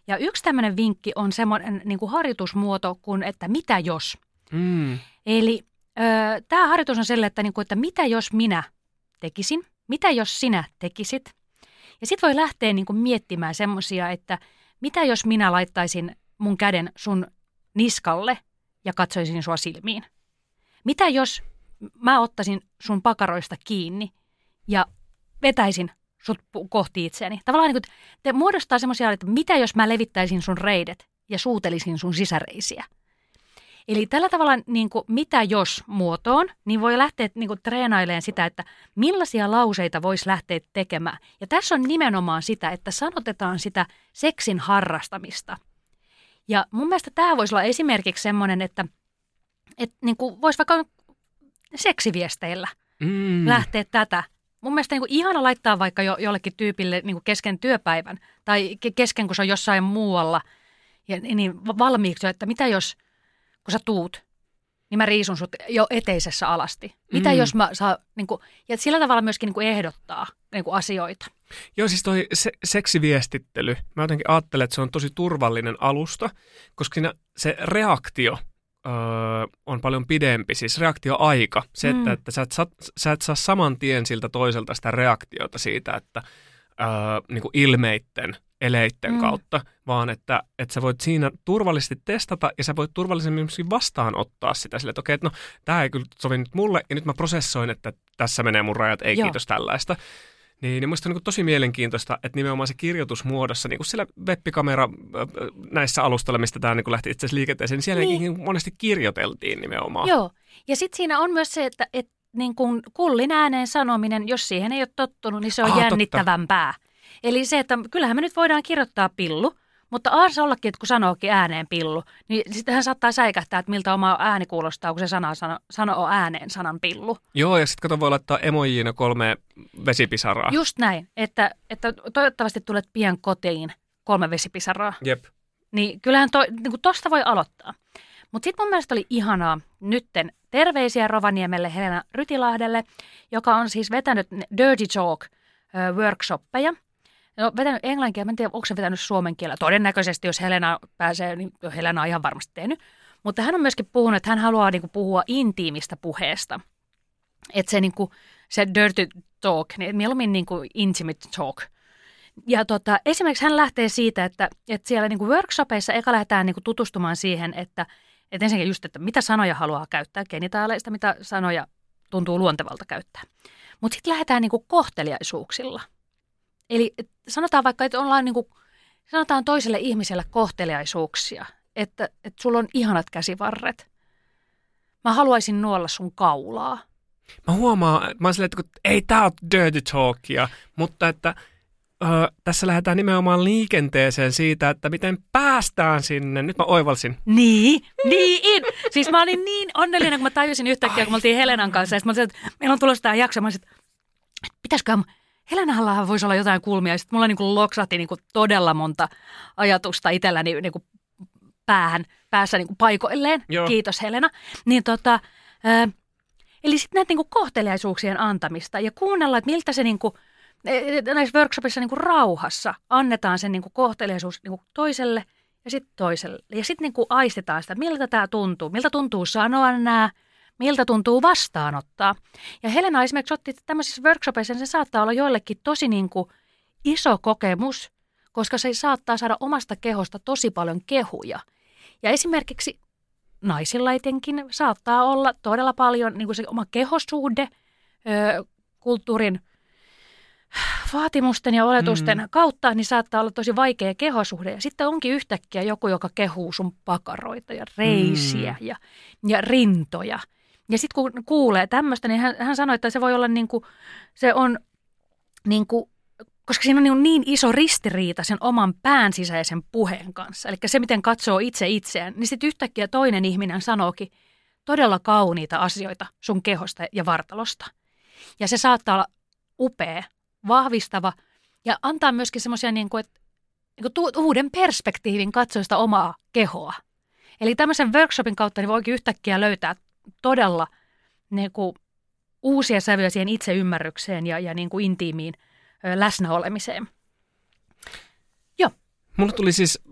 Ja yksi tämmöinen vinkki on semmoinen niin kuin harjoitusmuoto kuin, että mitä jos. Eli tämä harjoitus on sellainen, että mitä jos minä tekisin, mitä jos sinä tekisit. Ja sitten voi lähteä niin kuin miettimään semmoisia, että mitä jos minä laittaisin mun käden sun niskalle ja katsoisin sua silmiin. Mitä jos mä ottaisin sun pakaroista kiinni ja vetäisin sut kohti itseäni. Tavallaan niin kuin te muodostaa semmoisia, että mitä jos mä levittäisin sun reidet ja suutelisin sun sisäreisiä. Eli tällä tavalla niin kuin mitä jos muotoon, niin voi lähteä niin kuin treenailemaan sitä, että millaisia lauseita voisi lähteä tekemään. Ja tässä on nimenomaan sitä, että sanotetaan sitä seksin harrastamista. Ja mun mielestä tämä voisi olla esimerkiksi semmoinen, että niin kuin voisi vaikka seksiviesteillä lähteä tätä. Mun mielestä niin kuin ihana laittaa vaikka jollekin tyypille niin kuin kesken työpäivän tai kesken, kun se on jossain muualla, ja, niin valmiiksi, että mitä jos, kun sä tuut, niin mä riisun sut jo eteisessä alasti. Mitä jos mä saa, niin kuin, ja sillä tavalla myöskin niin kuin ehdottaa niin kuin asioita. Joo, siis toi seksiviestittely, mä jotenkin ajattelen, että se on tosi turvallinen alusta, koska siinä se reaktio on paljon pidempi, siis reaktioaika. Se, että sä et saa saman tien siltä toiselta sitä reaktiota siitä, että niin kuin ilmeitten, eleitten kautta, vaan että sä voit siinä turvallisesti testata ja sä voit turvallisemmin vastaanottaa sitä sille, että okei, että no tää ei kyllä sovi nyt mulle ja nyt mä prosessoin, että tässä menee mun rajat, ei kiitos tällaista. Niin musta on niin tosi mielenkiintoista, että nimenomaan se kirjoitusmuodossa, niin kuin siellä webbikamera näissä alustalla, mistä tämä niin lähti itse asiassa liikenteeseen, niin siellä niin monesti kirjoiteltiin nimenomaan. Joo, ja sitten siinä on myös se, että niin kuin kullin ääneen sanominen, jos siihen ei ole tottunut, niin se on jännittävämpää. Eli se, että kyllähän me nyt voidaan kirjoittaa pillu, mutta se ollakin, että kun sanookin ääneen pillu, niin sitten hän saattaa säikähtää, että miltä oma ääni kuulostaa, kun se sanoo ääneen sanan pillu. Joo, ja sitten voi laittaa emojiina 3 vesipisaraa. Just näin, että toivottavasti tulet pian kotiin 3 vesipisaraa. Jep. Niin kyllähän niin tosta voi aloittaa. Mutta sitten mun mielestä oli ihanaa nytten terveisiä Rovaniemelle Helena Rytilahdelle, joka on siis vetänyt Dirty Talk workshoppeja. No, vetänyt englannin, mä en tiedä, onko se vetänyt suomen kielellä. Todennäköisesti, jos Helena pääsee, niin Helena on ihan varmasti tehnyt. Mutta hän on myöskin puhunut, että hän haluaa niin kuin, puhua intiimistä puheesta. Että se, niin kuin, se dirty talk, niin mieluummin niin kuin intimate talk. Ja esimerkiksi hän lähtee siitä, että siellä niin kuin workshopeissa eka lähdetään niin kuin tutustumaan siihen, että ensinnäkin just, että mitä sanoja haluaa käyttää, genitaaleista, mitä sanoja tuntuu luontevalta käyttää. Mutta sitten lähdetään niin kuin kohteliaisuuksilla. Eli sanotaan vaikka, että sanotaan toiselle ihmiselle kohteliaisuuksia, että sulla on ihanat käsivarret. Mä haluaisin nuolla sun kaulaa. Mä huomaan, mä oon silleen, että ei tää ole dirty talkia, mutta että tässä lähdetään nimenomaan liikenteeseen siitä, että miten päästään sinne. Nyt mä oivalsin. Niin. Siis mä olin niin onnellinen, kun mä tajusin yhtäkkiä, kun me oltiin Helenan kanssa. Ja sitten mä olin, että meillä on tulossa tämä jakso. Mä olin, että pitäisiköhän Helenallahan voisi olla jotain kulmia. Ja sitten mulla niin kuin loksahti niin kuin todella monta ajatusta itselläni niin kuin päässä niin kuin paikoilleen. Joo. Kiitos Helena. Niin eli sitten näitä niin kuin kohteliaisuuksien antamista ja kuunnella, että miltä se niin kuin näissä workshopissa niin kuin rauhassa annetaan sen niin kuin kohteliaisuus niin kuin toiselle ja sitten toiselle. Ja sitten niin kuin aistetaan sitä, miltä tämä tuntuu, miltä tuntuu sanoa nämä, miltä tuntuu vastaanottaa. Ja Helena esimerkiksi otti, että tämmöisissä workshopeissa se saattaa olla joillekin tosi niin kuin iso kokemus, koska se saattaa saada omasta kehosta tosi paljon kehuja. Ja esimerkiksi naisilla etenkin saattaa olla todella paljon niin kuin se oma kehosuhde kulttuurin vaatimusten ja oletusten kautta, niin saattaa olla tosi vaikea kehosuhde. Ja sitten onkin yhtäkkiä joku, joka kehuu sun pakaroita ja reisiä ja rintoja. Ja sitten kun kuulee tämmöistä, niin hän sanoi, että se voi olla niin kuin, se on niin kuin, koska siinä on niin iso ristiriita sen oman pään sisäisen puheen kanssa. Eli se, miten katsoo itse itseään, niin sitten yhtäkkiä toinen ihminen sanookin todella kauniita asioita sun kehosta ja vartalosta. Ja se saattaa olla upea, vahvistava ja antaa myöskin semmoisia niin kuin uuden perspektiivin katsoa sitä omaa kehoa. Eli tämmöisen workshopin kautta niin voikin yhtäkkiä löytää todella niin kuin uusia sävyjä siihen itseymmärrykseen ja niin kuin intiimiin läsnäolemiseen. Joo. Mulla tuli siis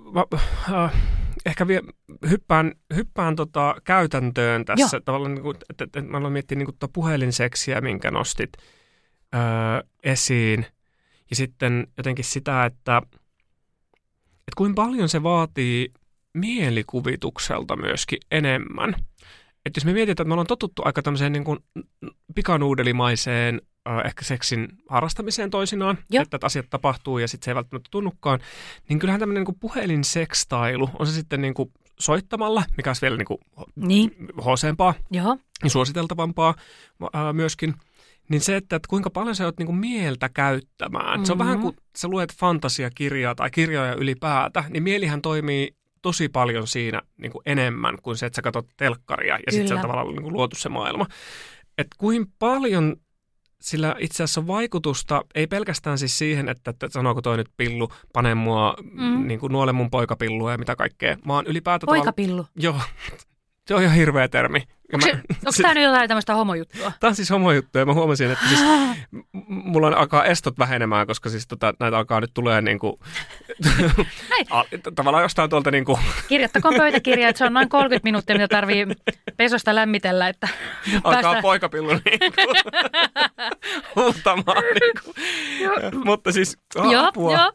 ehkä hyppään käytäntöön tässä. Tavallaan, niin kuin, että mä aloin miettiä niin puhelinseksiä, minkä nostit esiin. Ja sitten jotenkin sitä, että kuinka paljon se vaatii mielikuvitukselta myöskin enemmän. Että jos me mietitään, että me ollaan totuttu aika tämmöiseen niin kuin pikanuudelimaiseen ehkä seksin harrastamiseen toisinaan, että asiat tapahtuu ja sitten se ei välttämättä tunnukaan, niin kyllähän tämmöinen niin kuin puhelinsekstailu, on se sitten niin kuin soittamalla, mikä olisi vielä niin hooseempaa ja suositeltavampaa myöskin, niin se, että kuinka paljon sä oot niin kuin mieltä käyttämään. Se on vähän kuin sä luet fantasiakirjaa tai kirjoja ylipäätä, niin mielihän toimii tosi paljon siinä niin kuin enemmän kuin se, että sä katsot telkkaria ja sitten se on tavallaan niin kuin luotu se maailma. Että kuinka paljon sillä itse asiassa on vaikutusta, ei pelkästään siis siihen, että sanooko toi nyt pillu, pane mua, niin kuin nuole mun poikapillua ja mitä kaikkea, vaan ylipäätään poikapillu? Joo, se on ihan hirveä termi. Onko tämä nyt jotain tämmöistä homojuttua? Tämä on siis homojuttua ja mä huomasin, että siis mulla alkaa estot vähenemään, koska siis näitä alkaa nyt tulee niin kuin tavallaan jostain tuolta niin kuin kirjattakoon pöytäkirja, että se on noin 30 minuuttia, mitä tarvii pesosta lämmitellä, että alkaa poikapillu niin kuin huutamaan. Niin kuin. Mutta siis apua.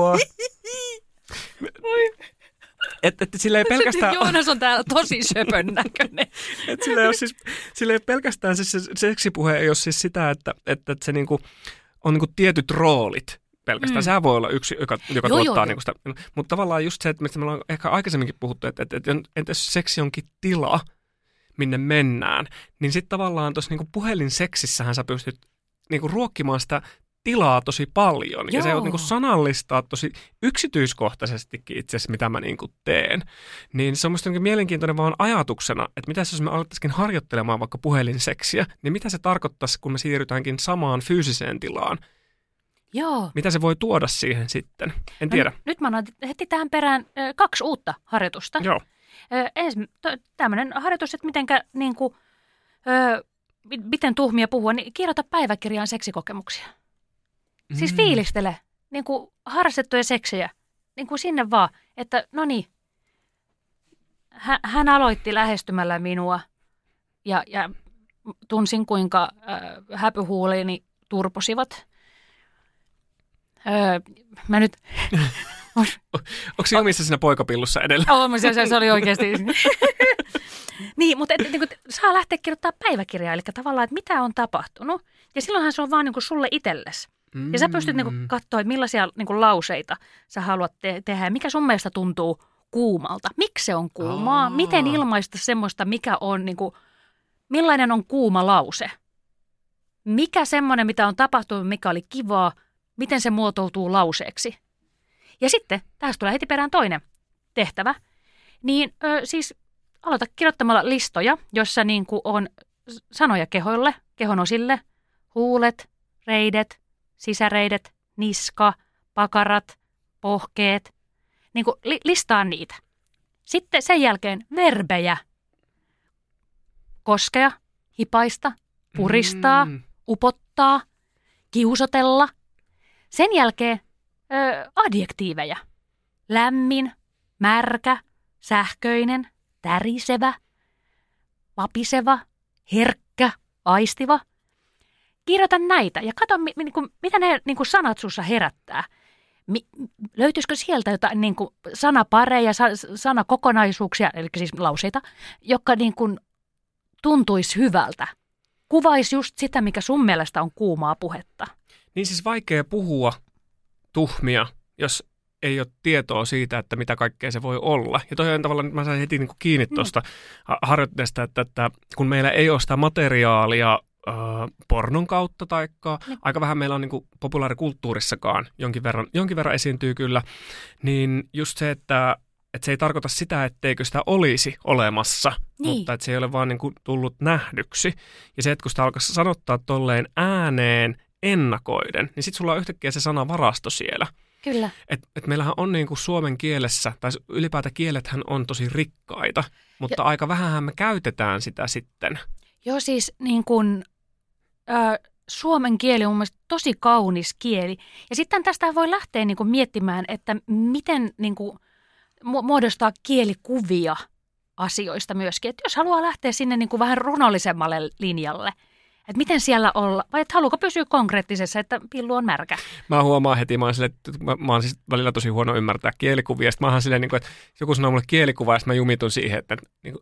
Että sillä ei pelkästään Joonas on täällä tosi söpön näköinen. Että sillä ei pelkästään se seksipuhe ei ole siis sitä, että se niinku on niinku tietyt roolit pelkästään. Sehän voi olla yksi, joka tuottaa niinku sitä. Mutta tavallaan just se, että mistä me ollaan ehkä aikaisemminkin puhuttu, että jos seksi onkin tila, minne mennään, niin sitten tavallaan tuossa niinku puhelinseksissähän sä pystyt niinku ruokkimaan sitä tilaa tosi paljon. Joo. Ja se on niin kuin sanallistaa tosi yksityiskohtaisestikin itse asiassa, mitä mä niin kuin teen. Niin se on musta niin mielenkiintoinen vaan ajatuksena, että mitä jos me alettaisikin harjoittelemaan vaikka puhelinseksiä, niin mitä se tarkoittaisi, kun me siirrytäänkin samaan fyysiseen tilaan? Joo. Mitä se voi tuoda siihen sitten? En tiedä. Nyt mä annan heti tähän perään 2 uutta harjoitusta. Joo. Tämmöinen harjoitus, että mitenkä niin kuin, miten tuhmia puhua, niin kirjoita päiväkirjaan seksikokemuksia. Siis fiilistele niin kuin harrastettuja seksejä, niin kuin sinne vaan, että no niin, hän aloitti lähestymällä minua ja tunsin kuinka häpyhuuliini turposivat. Mä nyt Onko se omissa siinä poikapillussa edelleen? Se oli oikeasti. Niin, mutta niin kuin, saa lähteä kirjoittaa päiväkirjaa, eli tavallaan, että mitä on tapahtunut. Ja silloinhan se on vaan niin kuin sulle itsellesi. Ja sä pystyt niin kuin katsoa, että millaisia niin kuin lauseita sä haluat tehdä ja mikä sun mielestä tuntuu kuumalta. Miksi se on kuumaa? Miten ilmaista semmoista, mikä on, niin kuin, millainen on kuuma lause? Mikä semmoinen, mitä on tapahtunut, mikä oli kivaa, miten se muotoutuu lauseeksi? Ja sitten, tästä tulee heti perään toinen tehtävä. Niin siis aloita kirjoittamalla listoja, jossa niin kuin on sanoja kehoille, kehon osille, huulet, reidet, sisäreidet, niska, pakarat, pohkeet. Niin kuin listaa niitä. Sitten sen jälkeen verbejä. Koskea, hipaista, puristaa, upottaa, kiusotella. Sen jälkeen adjektiiveja. Lämmin, märkä, sähköinen, tärisevä, vapiseva, herkkä, aistiva. Kirjoita näitä ja katso, mitä ne niin kuin sanat sussa herättää. Löytyisikö sieltä jotain niin kuin sanapareja, sanakokonaisuuksia, eli siis lauseita, jotka niin kuin tuntuisi hyvältä? Kuvaisi just sitä, mikä sun mielestä on kuumaa puhetta. Niin siis vaikea puhua tuhmia, jos ei ole tietoa siitä, että mitä kaikkea se voi olla. Ja toinen tavallaan mä sain heti niin kuin kiinni tuosta harjoitteesta, että kun meillä ei ole sitä materiaalia pornon kautta, taikka aika vähän meillä on niin kuin populaarikulttuurissakaan, jonkin verran esiintyy kyllä, niin just se, että se ei tarkoita sitä, etteikö sitä olisi olemassa, mutta että se ei ole vaan niin kuin tullut nähdyksi. Ja se, että kun sitä alkaisi sanottaa tolleen ääneen ennakoiden, niin sitten sulla on yhtäkkiä se sanavarasto siellä. Kyllä. Et meillähän on niin kuin suomen kielessä, tai ylipäätään kielethän on tosi rikkaita, mutta aika vähänhän me käytetään sitä sitten. Joo, siis niin kuin suomen kieli on mun mielestä tosi kaunis kieli. Ja sitten tästä voi lähteä niin kuin miettimään, että miten niin kuin muodostaa kielikuvia asioista myöskin. Että jos haluaa lähteä sinne niin kuin vähän runollisemmalle linjalle, että miten siellä olla, vai että haluuko pysyä konkreettisessa, että pillu on märkä? Mä huomaan heti, mä oon siis välillä tosi huono ymmärtää kielikuvia. Sitten mä oon silleen, että joku sanoo mulle kielikuva, ja sitten mä jumitun siihen, että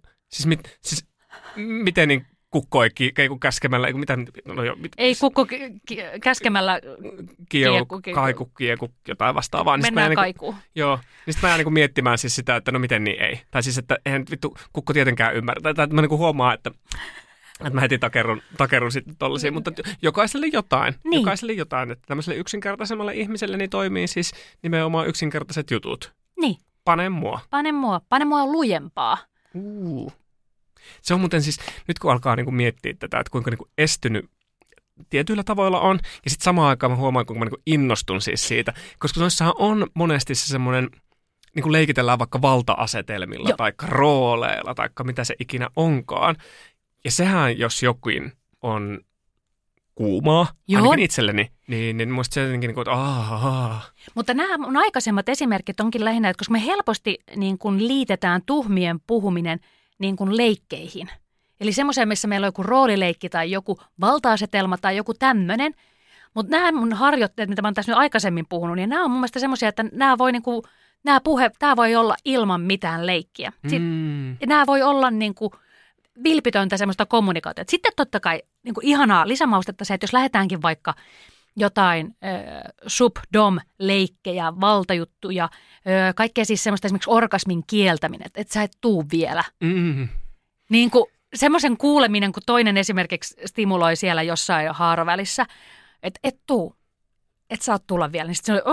miten niin kukko ei käskemällä, ei kukko käskemällä kaiku, jotain vastaavaa. Mennään kaikuun. Joo, niin sitten mä jään miettimään siis sitä, että no miten niin ei. Tai siis, että eihän vittu kukko tietenkään ymmärtää. Tai mä huomaan, että mä heti takerrun sitten tollaisiin, mutta jokaiselle jotain. Niin. Jokaiselle jotain. Että tämmöiselle yksinkertaisemmalle ihmiselle niin toimii siis nimenomaan yksinkertaiset jutut. Niin. Pane mua lujempaa. Se on muuten siis, nyt kun alkaa niinku miettiä tätä, että kuinka niinku estynyt tietyillä tavoilla on, ja sitten samaan aikaan mä huomaan, kuinka mä niinku innostun siis siitä, koska noissahan on monesti se semmoinen, niinku leikitellään vaikka valta-asetelmilla, tai rooleilla, tai mitä se ikinä onkaan. Ja sehän, jos jokin on kuumaa, ainakin itselleni, niin musta se jotenkin niin kuin, että Mutta nämä mun aikaisemmat esimerkit onkin lähinnä, että koska me helposti niin kuin liitetään tuhmien puhuminen niin kuin leikkeihin. Eli semmoiseen, missä meillä on joku roolileikki tai joku valta-asetelma tai joku tämmöinen. Mutta nämä mun harjoitteet, mitä mä oon tässä nyt aikaisemmin puhunut, niin nämä on mun mielestä semmoisia, että tämä voi olla ilman mitään leikkiä. Nämä voi olla niin kuin vilpitöntä semmoista kommunikaatiota. Sitten totta kai niin kuin ihanaa lisämaustetta se, että jos lähdetäänkin vaikka jotain sub-dom-leikkejä, valtajuttuja, kaikkea siis semmoista esimerkiksi orgasmin kieltäminen, että sä et tuu vielä. Niin kuin semmoisen kuuleminen, kun toinen esimerkiksi stimuloi siellä jossain haaravälissä, että et tuu. Et saa tulla vielä. Niin sitten se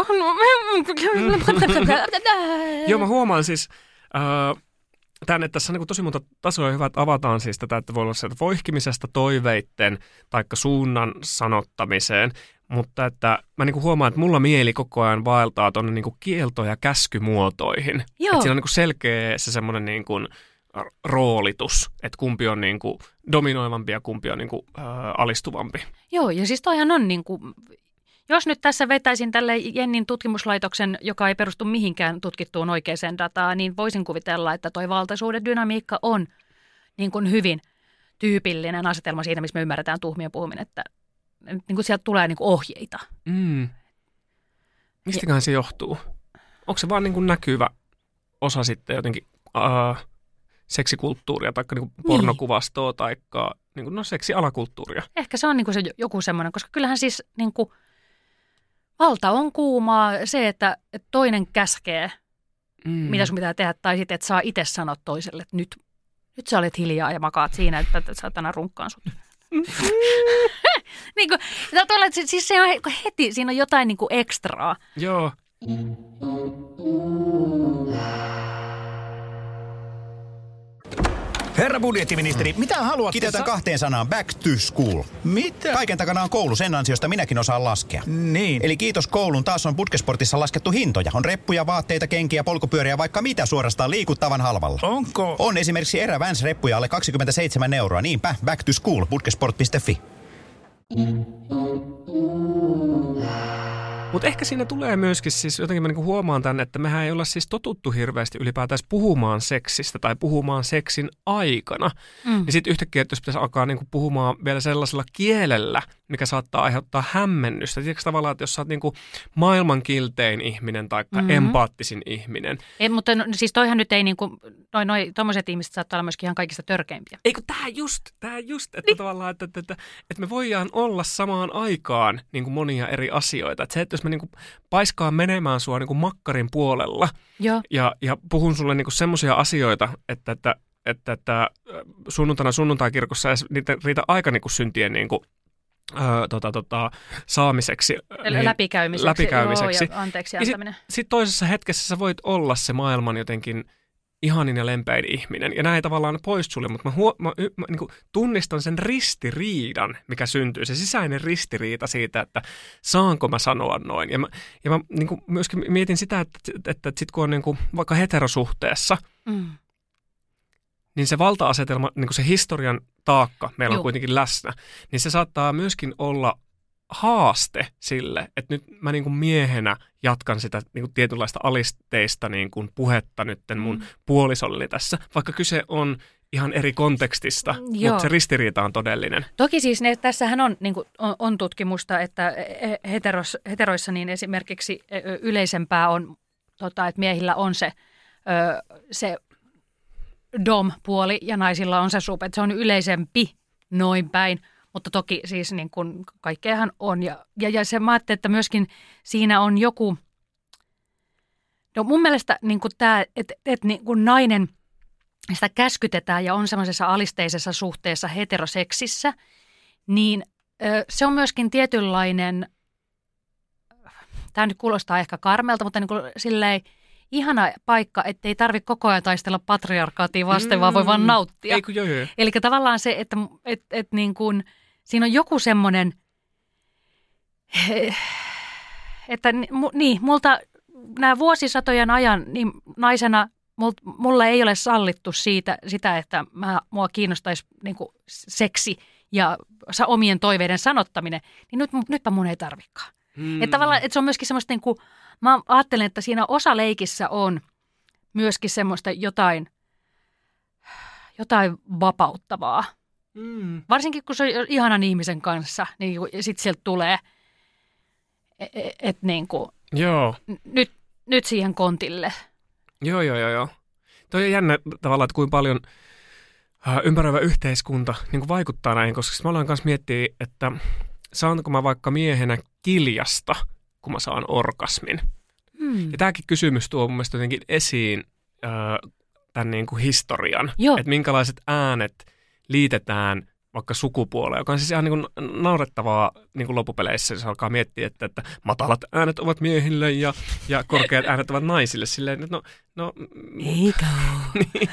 oli Joo, mä huomaan siis tänne tässä on niin tosi monta tasoa hyvä, että avataan siis tätä, että voi olla sieltä voihkimisesta toiveitten tai suunnan sanottamiseen, mutta että mä niin huomaan, että mulla mieli koko ajan vaeltaa tuonne niin kielto- ja käskymuotoihin. Että siinä on niin selkeä se semmoinen niin roolitus, että kumpi on niin dominoivampi ja kumpi on niin alistuvampi. Joo, ja siis toihan on niin kuin, jos nyt tässä vetäisin tälle Jennin tutkimuslaitoksen, joka ei perustu mihinkään tutkittuun oikeaan dataan, niin voisin kuvitella, että toi valtaisuuden dynamiikka on niin kuin hyvin tyypillinen asetelma siinä, missä me ymmärretään tuhmien puhuminen, että niin kuin sieltä tulee niin kuin ohjeita. Mistäköhän se johtuu? Onko se vaan niin kuin näkyvä osa sitten jotenkin seksikulttuuria tai niin pornokuvastoa tai niin seksialakulttuuria? Ehkä se on niin kuin se joku semmoinen, koska kyllähän siis niin kuin valta on kuumaa, se, että toinen käskee, mitä sun pitää tehdä, tai sitten, että saa itse sanoa toiselle, että nyt sä olet hiljaa ja makaat siinä, että sä tänään runkkaan sut. Niin kuin, siis se on heti, siinä on jotain niin kuin ekstraa. Joo. Herra budjettiministeri, mitä haluatte? Kiteytän 2 sanaan back to school. Mitä? Kaiken takana on koulu, sen ansiosta minäkin osaan laskea. Niin. Eli kiitos koulun, taas on Budgetsportissa laskettu hintoja. On reppuja, vaatteita, kenkiä, polkupyöriä, vaikka mitä suorastaan liikuttavan halvalla. Onko? On esimerkiksi erä Vans-reppuja alle 27 €. Niinpä, back to school, budgetsport.fi. Mutta ehkä siinä tulee myöskin siis jotenkin mä niinku huomaan tänne, että mehän ei olla siis totuttu hirveästi ylipäätään puhumaan seksistä tai puhumaan seksin aikana. Niin sitten yhtäkkiä, että jos pitäisi alkaa niinku puhumaan vielä sellaisella kielellä, mikä saattaa aiheuttaa hämmennystä. Tiedätkö tavallaan, että jos sä oot niinku maailman kiltein ihminen tai empaattisin ihminen. Ei, mutta siis toihan nyt ei niinku, tommoset ihmiset saattaa olla myöskin ihan kaikista törkeimpiä. Eikö tää just, että tavallaan, että me voidaan olla samaan aikaan niinku monia eri asioita. Että se, että jos mä niinku paiskaan menemään sua niinku makkarin puolella ja puhun sulle niinku semmoisia asioita, että sunnuntai-kirkossa ei niitä riitä aika niinku syntien niinku saamiseksi. Läpikäymiseksi. Joo, ja anteeksi antaminen. Sitten toisessa hetkessä sä voit olla se maailman jotenkin ihanin ja lempein ihminen. Ja näin tavallaan pois sulle, mutta mä niin kuin tunnistan sen ristiriidan, mikä syntyy. Se sisäinen ristiriita siitä, että saanko mä sanoa noin. Ja mä niin kuin myöskin mietin sitä, että sit kun on niin kuin vaikka heterosuhteessa, niin se valta-asetelma, niin kuin se historian taakka meillä on kuitenkin läsnä, niin se saattaa myöskin olla haaste sille, että nyt mä niin kuin miehenä jatkan sitä niin kuin tietynlaista alisteista niin kuin puhetta nytten mun puolisolleni tässä, vaikka kyse on ihan eri kontekstista, mutta se ristiriita on todellinen. Toki siis tässähän on, niin kuin, on tutkimusta, että heteroissa niin esimerkiksi yleisempää on, että miehillä on se dom-puoli ja naisilla on se sub, että se on yleisempi noin päin. Mutta toki siis niin kuin kaikkeahan on. Ja se mä ajattelin, että myöskin siinä on joku, no mun mielestä niin kuin tämä, että niin kuin nainen sitä käskytetään ja on semmoisessa alisteisessa suhteessa heteroseksissä, niin se on myöskin tietynlainen, tämä nyt kuulostaa ehkä karmelta, mutta niin kuin silleen ihana paikka, ettei tarvitse koko ajan taistella patriarkaatia vasten, vaan voi vaan nauttia. Joo. Eli tavallaan se, että niin kuin siinä on joku semmoinen, että niin, multa nämä vuosisatojen ajan niin naisena mulle ei ole sallittu sitä, että mua kiinnostaisi niin kuin seksi ja omien toiveiden sanottaminen, niin nytpä mun ei tarvikaan. Että tavallaan, että se on myöskin semmoista, niin kuin, mä ajattelen, että siinä osaleikissä on myöskin semmoista jotain vapauttavaa. Varsinkin, kun se on ihanan ihmisen kanssa, niin sitten sieltä tulee, että niin kuin, nyt siihen kontille. Joo. Toi on jännä tavallaan, että kuinka paljon ympäröivä yhteiskunta niin kuin vaikuttaa näihin, koska mä aloin kanssa miettiä, että saanko mä vaikka miehenä kiljasta, kun mä saan orgasmin. Ja tämäkin kysymys tuo mun mielestä jotenkin esiin tämän niin kuin historian, että minkälaiset äänet liitetään vaikka sukupuoleen, joka on siis ihan niin kuin naurettavaa niin kuin loppupeleissä, jos alkaa miettiä, että matalat äänet ovat miehille ja korkeat äänet ovat naisille. Silleen, että no eikä niin.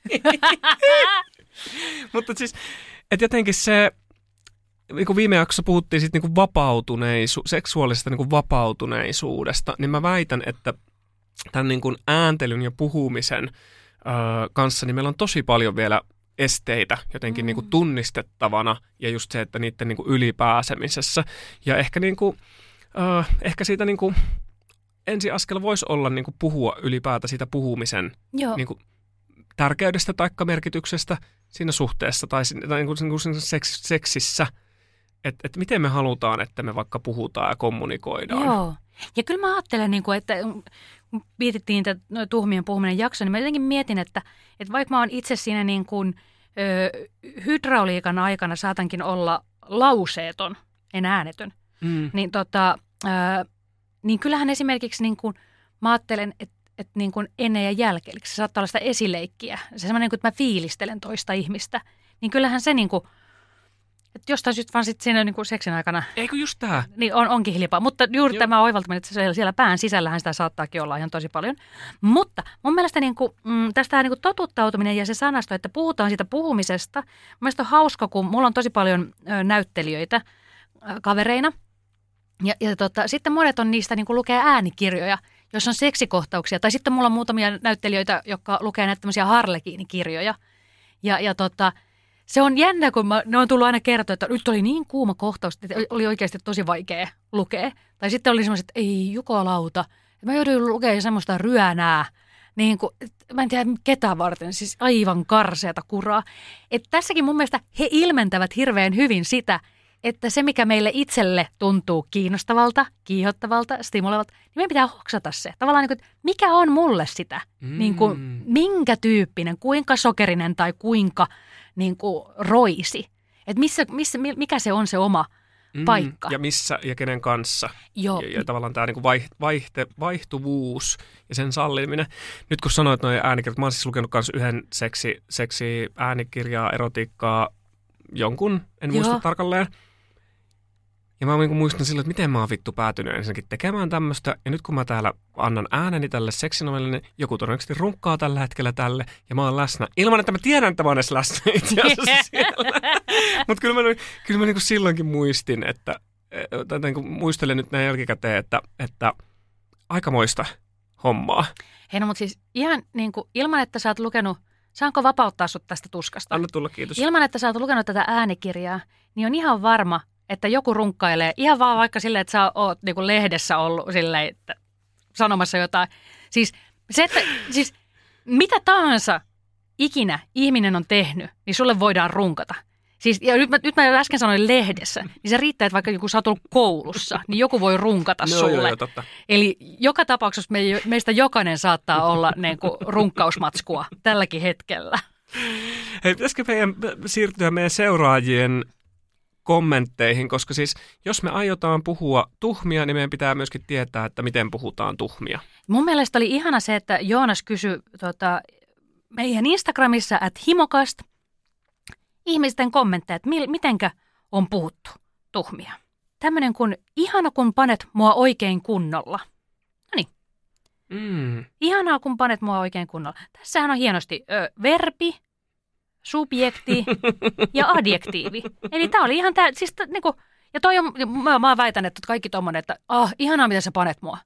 Mutta siis, että jotenkin se, niin kuin viime jaksossa puhuttiin siitä niin kuin seksuaalisesta niin kuin vapautuneisuudesta, niin mä väitän, että tämän niin kuin ääntelyn ja puhumisen kanssa, niin meillä on tosi paljon vielä esteitä jotenkin niin kuin tunnistettavana ja just se, että niiden niin kuin ylipääsemisessä. Ja ehkä, niin kuin, ehkä siitä niin kuin ensiaskel voisi olla niin kuin puhua ylipäätä siitä puhumisen niin kuin tärkeydestä tai merkityksestä siinä suhteessa tai niin kuin seksissä. Että miten me halutaan, että me vaikka puhutaan ja kommunikoidaan. Joo. Ja kyllä mä ajattelen, että kun mietittiin tätä tuhmien puhuminen jakso, niin mä jotenkin mietin, että vaikka mä oon itse siinä niin kuin hydrauliikan aikana saatankin olla lauseeton, en äänetön, niin kyllähän esimerkiksi niin kuin, mä ajattelen, että niin kuin ennen ja jälkeen, eli se saattaa olla sitä esileikkiä, se semmoinen, että mä fiilistelen toista ihmistä, niin kyllähän se niin kuin, että jostain syystä vaan sitten siinä niin kuin seksin aikana. Eikö just tämä? Niin onkin hiljaa. Mutta juuri tämä oivaltaminen, että siellä pään sisällähän sitä saattaakin olla ihan tosi paljon. Mutta mun mielestä niin kuin, tästä niin kuin totuttautuminen ja se sanasto, että puhutaan siitä puhumisesta. Mun mielestä on hauska, kun mulla on tosi paljon näyttelijöitä kavereina. Ja sitten monet on niistä niin kuin lukee äänikirjoja, joissa on seksikohtauksia. Tai sitten mulla on muutamia näyttelijöitä, jotka lukee näitä tämmöisiä harlekiinikirjoja. Se on jännä, kun ne on tullut aina kertoa, että nyt oli niin kuuma kohtaus, että oli oikeasti tosi vaikea lukea. Tai sitten oli semmoiset, että ei jukolauta. Mä jouduin lukemaan semmoista ryönää, niin kuin, mä en tiedä ketä varten, siis aivan karseata kuraa. Että tässäkin mun mielestä he ilmentävät hirveän hyvin sitä, että se mikä meille itselle tuntuu kiinnostavalta, kiihottavalta, stimuloivalta, niin meidän pitää hoksata se. Tavallaan niin kuin, mikä on mulle sitä, niin kuin, minkä tyyppinen, kuinka sokerinen tai kuinka niin kuin roisi. Että mikä se on se oma paikka. Ja missä ja kenen kanssa. Ja tavallaan tämä niin kuin vaihtuvuus ja sen salliminen. Nyt kun sanoit noin äänikirjat, mä oon siis lukenut myös yhden seksi äänikirjaa, erotiikkaa, jonkun, en muista tarkalleen. Ja mä muistan silloin, että miten mä oon vittu päätynyt ensinnäkin tekemään tämmöistä. Ja nyt kun mä täällä annan ääneni tälle seksinovellille, niin joku todennäköisesti runkkaa tällä hetkellä tälle. Ja mä oon läsnä ilman, että mä tiedän, että mä oon edes läsnä itse asiassa siellä. Mutta kyllä mä niin kuin silloinkin muistin, tai niin kuin muistelen nyt näin jälkikäteen, että aikamoista hommaa. Hei no, mutta siis ihan niin kuin ilman, että sä oot lukenut, saanko vapauttaa sut tästä tuskasta? Anna tulla, kiitos. Ilman, että sä oot lukenut tätä äänikirjaa, niin on ihan varma, että joku runkkailee ihan vaan vaikka silleen, että sä oot niin kuin lehdessä ollut silleen, että sanomassa jotain. Siis se, että siis mitä tahansa ikinä ihminen on tehnyt, niin sulle voidaan runkata. Siis, ja nyt mä äsken sanoin lehdessä, niin se riittää, että vaikka joku sä oot ollut koulussa, niin joku voi runkata sulle. Joo, totta. Eli joka tapauksessa meistä jokainen saattaa olla niin kuin runkkausmatskua tälläkin hetkellä. Hei, pitäisikö meidän siirtyä meidän seuraajien kommentteihin, koska siis jos me aiotaan puhua tuhmia, niin meidän pitää myöskin tietää, että miten puhutaan tuhmia. Mun mielestä oli ihana se, että Joonas kysyi meidän Instagramissa @himokast ihmisten kommentteja, että mitenkä on puhuttu tuhmia. Tämmöinen kuin ihana kun panet mua oikein kunnolla. No niin. Ihanaa kun panet mua oikein kunnolla. Tässähän on hienosti verbi, subjekti ja adjektiivi. Eli tää oli ihan siis niinku, ja toi on, mä väitän, että kaikki tommonen, että ihanaa miten sä panet mua.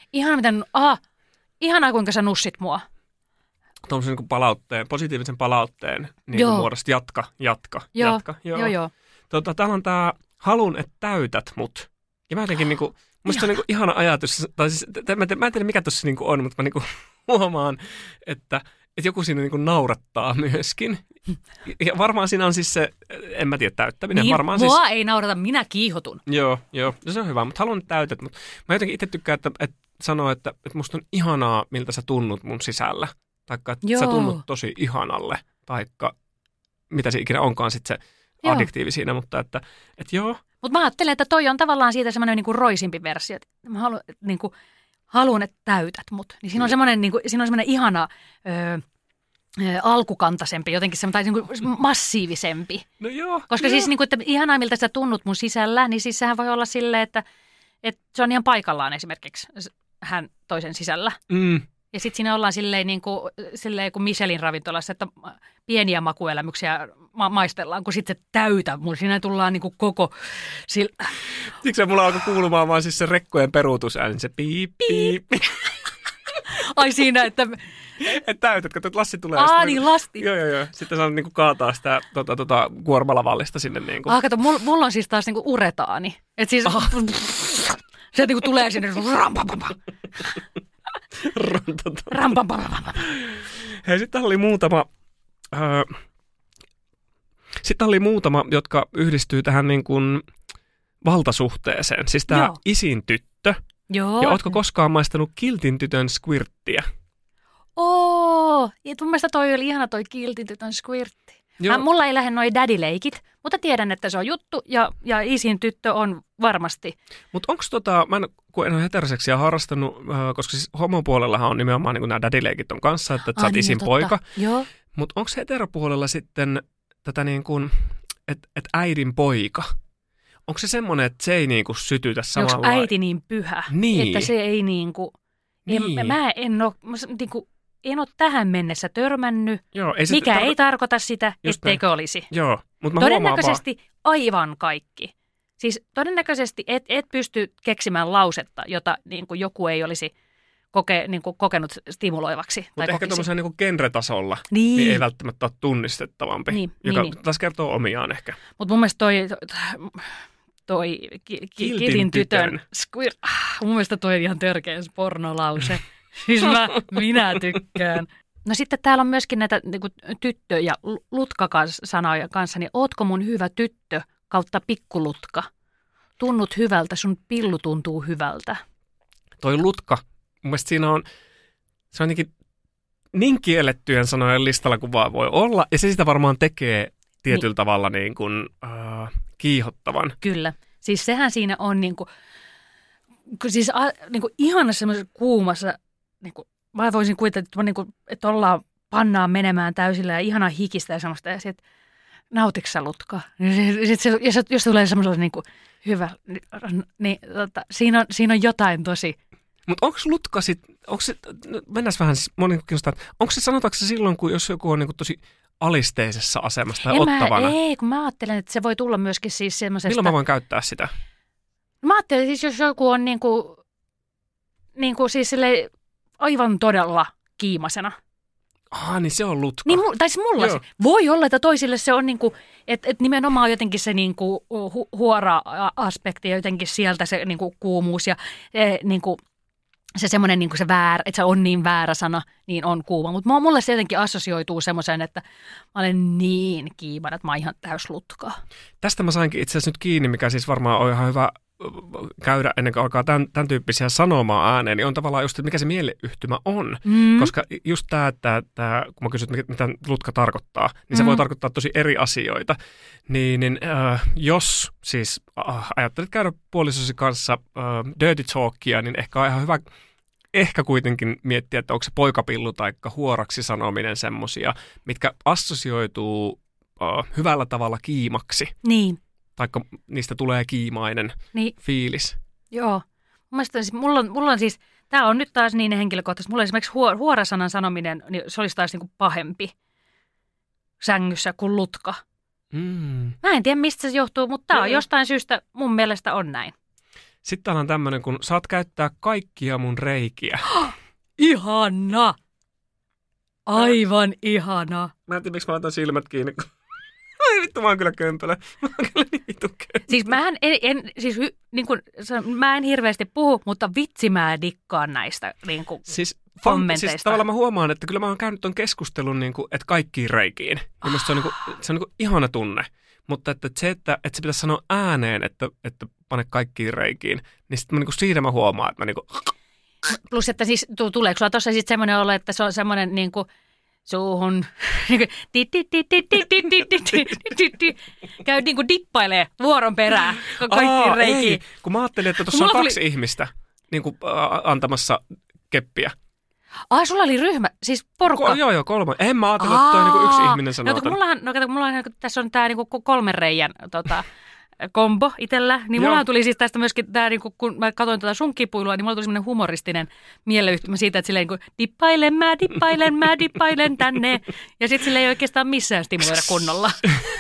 Ihanaa kuinka sä nussit mua. Tuollaisen niin palautteen, positiivisen palautteen niin muodosta jatka. Joo. Täällä on tää halun, että täytät mut. Ja mä jotenkin niinku, musta on niinku ihana ajatus, tai siis, mä en tiedä mikä tuossa niinku on, mutta mä niinku huomaan, että joku siinä niinku naurattaa myöskin. Ja varmaan siinä on siis se, en mä tiedä, täyttäminen. Niin, varmaan mua siis, ei naurata, minä kiihotun. Joo, se on hyvä, mutta haluan täytät. Mutta mä jotenkin itse tykkään, että sanoo, että musta on ihanaa, miltä sä tunnut mun sisällä. Taikka, että sä tunnut tosi ihanalle. Taikka, mitä se ikinä onkaan sitten se adjektiivi siinä, mutta että joo. Mutta mä ajattelen, että toi on tavallaan siitä semmoinen niinku roisimpi versio. Mä haluan, että täytät mut. Niin siinä on semmoinen niinku, ihana alkukantaisempi, jotenkin semmoinen niinku massiivisempi. No joo. Koska siis niinku, että ihanaa miltä sä tunnut mun sisällä, niin siis sehän voi olla silleen, että se on ihan paikallaan esimerkiksi hän toisen sisällä. Ja sitten siinä ollaan silleen kuin Michelin ravintolassa, että pieniä makuelämyksiä maistellaan, kun sitten se täytä. Siinä tullaan niin kuin koko... Siksi mulla alkoi kuulumaan vaan siis se rekkojen peruutusääni, se piip, piip. Ai siinä, että... Et täytät, kun Lassi tulee. Niin Lasti. Joo. Sitten saa niinku kaataa sitä kuormalavallista sinne. Niinku. Kato, mulla on siis taas niinku uretaani. Että siis... Se niinku tulee sinne... Hei, sitten oli muutama, jotka yhdistyy tähän niin kuin valtasuhteeseen. Siis tämä isin tyttö. Joo. Ja ootko koskaan maistanut kiltin tytön squirttiä? Ja mun mielestä toi oli ihana toi kiltin tytön squirtti. Mulla ei lähde noi daddy-leikit, mutta tiedän, että se on juttu ja isin tyttö on varmasti. Mutta onko kun en ole heteroseksia harrastanut, koska siis homopuolellahan on nimenomaan niin nämä daddy-leikit on kanssa, että sä oot isin poika. Mutta onko heteropuolella sitten tätä niin kuin, että äidin poika? Onko se semmoinen, että se ei niin kuin sytytä samalla? Onko äiti niin pyhä, että se ei niin kuin... Mä en ole tähän mennessä törmännyt, mikä ei tarkoita sitä, etteikö olisi. Joo, mutta todennäköisesti aivan kaikki. Siis todennäköisesti et pysty keksimään lausetta, jota niin kuin joku ei olisi kokenut stimuloivaksi. Mutta ehkä tuollaisella niin genre-tasolla niin ei välttämättä ole tunnistettavampi, joka taas kertoo omiaan ehkä. Mutta mun mielestä toi kiltin tytön mun mielestä toi on ihan törkeä pornolause. Siis minä tykkään. No sitten täällä on myöskin näitä niin kuin tyttö- ja lutka-sanoja kanssa, niin ootko mun hyvä tyttö kautta pikkulutka? Tunnut hyvältä, sun pillu tuntuu hyvältä. Toi lutka, mun mielestä siinä on, se on niin kiellettyjen sanojen listalla kuin vaan voi olla, ja se sitä varmaan tekee tietyllä tavalla niin kuin, kiihottavan. Kyllä. Siis sehän siinä on niin kuin ihanassa semmoisessa kuumassa, niin kuin, mä voisin kuvitella, että pannaan menemään täysillä ja ihana hikistä ja semmoista, ja sitten nautitko sä lutka? Jos tulee semmoisella niin kuin hyvä, niin siinä on jotain tosi. Mutta onko lutka sitten, mennään vähän siis moni kiinnostaa, onko se sanotaanko se silloin, kun jos joku on niin kuin tosi alisteisessa asemassa tai ottavana? Ei, kun mä ajattelen, että se voi tulla myöskin siis semmoisesta. Milloin mä voin käyttää sitä? Mä ajattelen siis, jos joku on niin kuin siis aivan todella kiimasena. Niin se on lutka. Niin, tai siis mulla se. Voi olla, että toisille se on niinku, että nimenomaan jotenkin se niinku huora-aspekti ja jotenkin sieltä se niinku kuumuus ja niinku se semmoinen niinku se väärä, että se on niin väärä sana, niin on kuuma. Mutta mulle se jotenkin assosioituu semmoiseen, että mä olen niin kiiman, että mä oon ihan täyslutkaa. Tästä mä sainkin itse asiassa nyt kiinni, mikä siis varmaan on ihan hyvä käydä ennen kuin alkaa tämän tyyppisiä sanomaan ääneen, niin on tavallaan just, että mikä se mieleyhtymä on. Koska just tämä, että kun mä kysyn, mitä lutka tarkoittaa, niin se voi tarkoittaa tosi eri asioita. Jos siis ajattelet käydä puolisosi kanssa dirty talkia, niin ehkä on ihan hyvä kuitenkin miettiä, että onko se poikapillu tai huoraksi sanominen semmosia, mitkä assosioituu hyvällä tavalla kiimaksi. Niin. Taikka niistä tulee kiimainen fiilis. Joo. Mun mielestä siis, mulla on siis, tää on nyt taas niin henkilökohtaisesti, mulla esimerkiksi huorasanan sanominen, niin se olisi taas niinku pahempi sängyssä kuin lutka. Mä en tiedä, mistä se johtuu, mutta tää on jostain syystä mun mielestä on näin. Sitten täällä on tämmönen, kun saat käyttää kaikkia mun reikiä. Ihana! Aivan ihana. Mä en tiedä, miksi mä laitan silmät kiinni. Ai vittu, mä oon kyllä kömpelö. Mä oon kyllä niin vittu kömpelö. Siis mä en hirveästi puhu, mutta vitsi mä dikkaan näistä kommenteista. Siis tavallaan mä huomaan, että kyllä mä oon käynyt ton keskustelun, että kaikkiin reikiin. Ja musta se on ihana tunne. Mutta että se pitäisi sanoa ääneen, että pane kaikkiin reikiin, niin sitten mä siinä mä huomaan, että mä Plus, että siis tuleeko sulla tuossa sitten semmoinen olo, että se on semmoinen suuhun käy dippailee vuoron perään kaikkiin reikiin. Ei, kun mä ajattelin, että tuossa on kaksi ihmistä antamassa keppiä. Sulla oli ryhmä, siis porukka. Joo, 3. En mä ajatellut, että toi yksi ihminen sanoo mulla tässä on tää 3 reijän kombo itsellä, niin mulla tuli siis tästä myöskin tää, kun mä katsoin tätä sun kipuilua, niin mulla tuli semmoinen humoristinen mieleyhtymä siitä, että silleen dippailen tänne, ja sitten sille ei oikeastaan missään stimuloida kunnolla.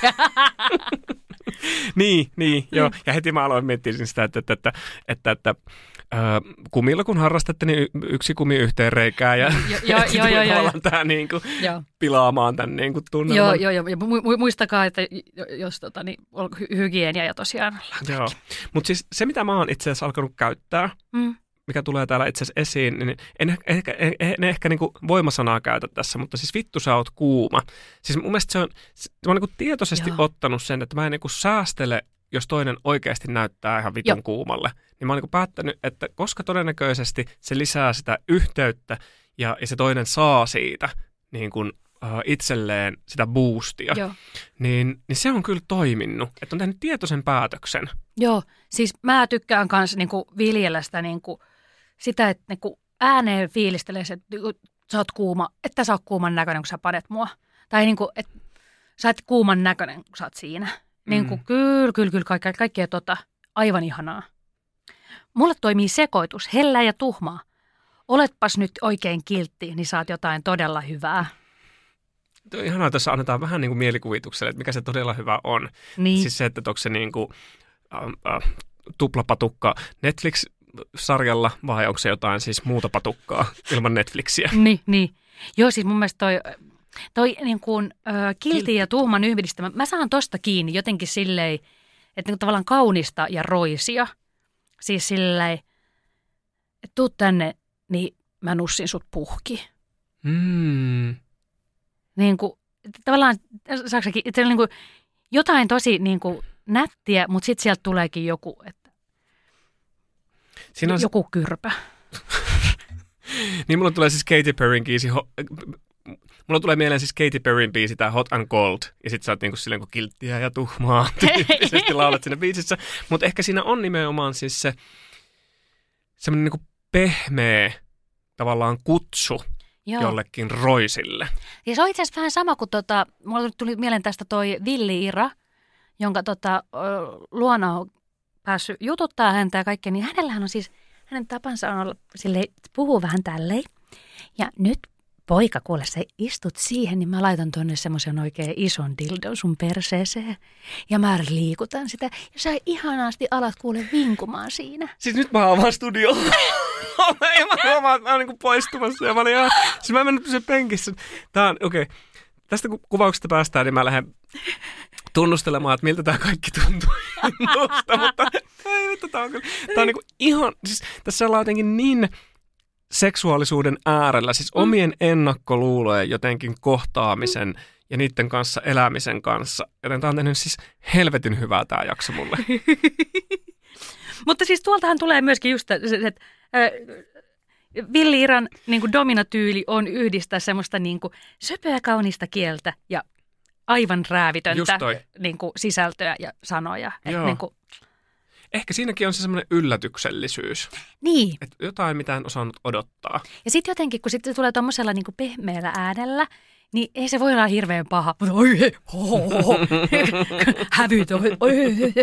Niin, joo. Ja heti mä aloin miettiä sitä, että kumilla kun harrastatte, niin yksi kumi yhteen reikään ja sitten tää pilaamaan tän tunnelman. Joo. Ja muistakaa, että jos hygienia ja tosiaan. Joo. Mutta siis se, mitä mä oon itse asiassa alkanut käyttää, mikä tulee täällä itse asiassa esiin, niin en ehkä voimasanaa käytä tässä, mutta siis vittu sä oot kuuma. Siis mun mielestä mä oon tietoisesti ottanut sen, että mä en säästele, jos toinen oikeasti näyttää ihan vitun kuumalle. Niin mä oon päättänyt, että koska todennäköisesti se lisää sitä yhteyttä ja se toinen saa siitä itselleen sitä boostia, niin se on kyllä toiminut. Että on tehnyt tietoisen päätöksen. Joo, siis mä tykkään myös viljellä sitä, sitä, että ääneen fiilistelee se, että sä oot kuuma, että sä oot kuuman näköinen, kun sä panet mua. Tai että sä oot kuuman näköinen, kun sä oot siinä. Kyllä, kaikkea aivan ihanaa. Mulle toimii sekoitus, hellää ja tuhmaa. Oletpas nyt oikein kiltti, niin saat jotain todella hyvää. Tuo on ihanaa, että tässä annetaan vähän mielikuvitukselle, että mikä se todella hyvä on. Niin. Siis se, että onko se tuplapatukka Netflix-sarjalla vai onko se jotain siis muuta patukkaa ilman Netflixiä? Niin. Joo, siis mun mielestä toi kiltin ja tuhman yhdistämä, mä saan tosta kiinni jotenkin silleen, että tavallaan kaunista ja roisia. Siis silleen, että tuu tänne, niin mä nussin sut puhki. Tavallaan, saksakin, että se on jotain tosi nättiä, mutta sitten sieltä tuleekin joku, joku kyrpä. Niin mulla tulee siis Katy Perryn biisi, mulla tulee mieleen siis Katy Perryn biisi, tää Hot and Cold, ja sit sä oot silleen kilttiä ja tuhmaa tyyppisesti laulat siinä biisissä, mutta ehkä siinä on nimenomaan siis se semmoinen pehmeä tavallaan kutsu jollekin roisille. Ja se on itse asiassa vähän sama kuin mulla tuli mieleen tästä toi Villi Ira, jonka luona on päässyt jututtaa häntä ja kaikkea, niin hänellähän on siis, hänen tapansa on olla silleen, puhuu vähän tälleen. Ja nyt poika, kuule, sä istut siihen, niin mä laitan tonne semmoisen oikein ison dildon sun perseeseen. Ja mä liikutan sitä. Ja sä ihanasti alat kuule vinkumaan siinä. Siis nyt mä avaan studio. Ja mä huomaan, että mä oon niin poistumassa. Ja mä olin ihan... Siis mä en mennyt pysyä penkissä. Tää on, okei. Tästä kun kuvauksesta päästään, niin mä lähden tunnustelemaan, että miltä tää kaikki tuntuu tuosta. Mutta ei vittu, tää on niinku ihan... Siis tässä ollaan jotenkin niin seksuaalisuuden äärellä. Siis omien ennakkoluulojen jotenkin kohtaamisen ja niiden kanssa elämisen kanssa. Joten tää on tehnyt siis helvetin hyvää tää jakso mulle. Mutta siis tuoltahan tulee myöskin just se, että Villi-Iran niin kuin dominotyyli on yhdistää semmoista niin kuin söpöä kaunista kieltä ja aivan räävitöntä niin kuin sisältöä ja sanoja. Niin kuin... Ehkä siinäkin on se semmoinen yllätyksellisyys. Niin. Että jotain, mitä en osannut odottaa. Ja sitten jotenkin, kun sitten tulee tommosella niin kuin pehmeällä äänellä, niin ei se voi olla hirveän paha. Mutta oi, hävyt, oi.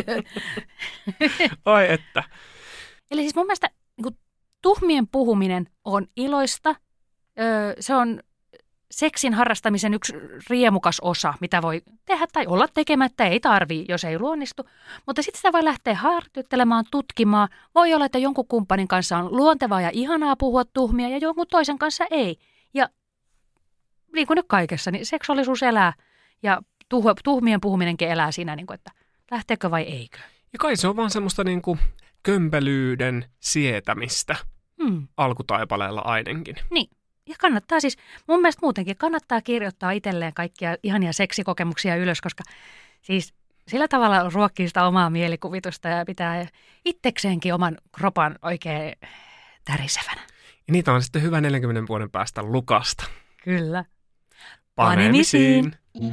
Ai että. Eli siis mun mielestä niin kuin tuhmien puhuminen on iloista. Se on seksin harrastamisen yksi riemukas osa, mitä voi tehdä tai olla tekemättä, ei tarvii, jos ei luonnistu. Mutta sitten sitä voi lähteä harjoittelemaan, tutkimaan. Voi olla, että jonkun kumppanin kanssa on luontevaa ja ihanaa puhua tuhmia ja jonkun toisen kanssa ei. Ja niin kuin nyt kaikessa, niin seksuaalisuus elää ja tuhmien puhuminenkin elää siinä, niin kuin, että lähteekö vai eikö. Ja kai se on vaan semmoista niin kuin kömpelyyden sietämistä alkutaipaleella ainakin. Niin. Ja kannattaa siis, mun mielestä muutenkin kannattaa kirjoittaa itselleen kaikkia ihania seksikokemuksia ylös, koska siis sillä tavalla ruokkii sitä omaa mielikuvitusta ja pitää itsekseenkin oman kropan oikein tärisevänä. Ja niitä on sitten hyvä 40 vuoden päästä lukasta. Kyllä. Panemisiin.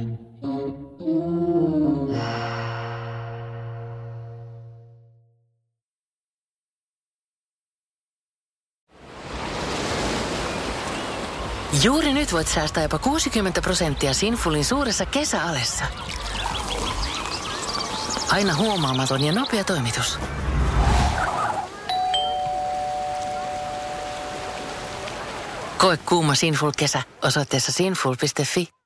Juuri nyt voit säästää jopa 60% Sinfulin suuressa kesäalessa. Aina huomaamaton ja nopea toimitus. Koe kuuma Sinful-kesä osoitteessa sinful.fi.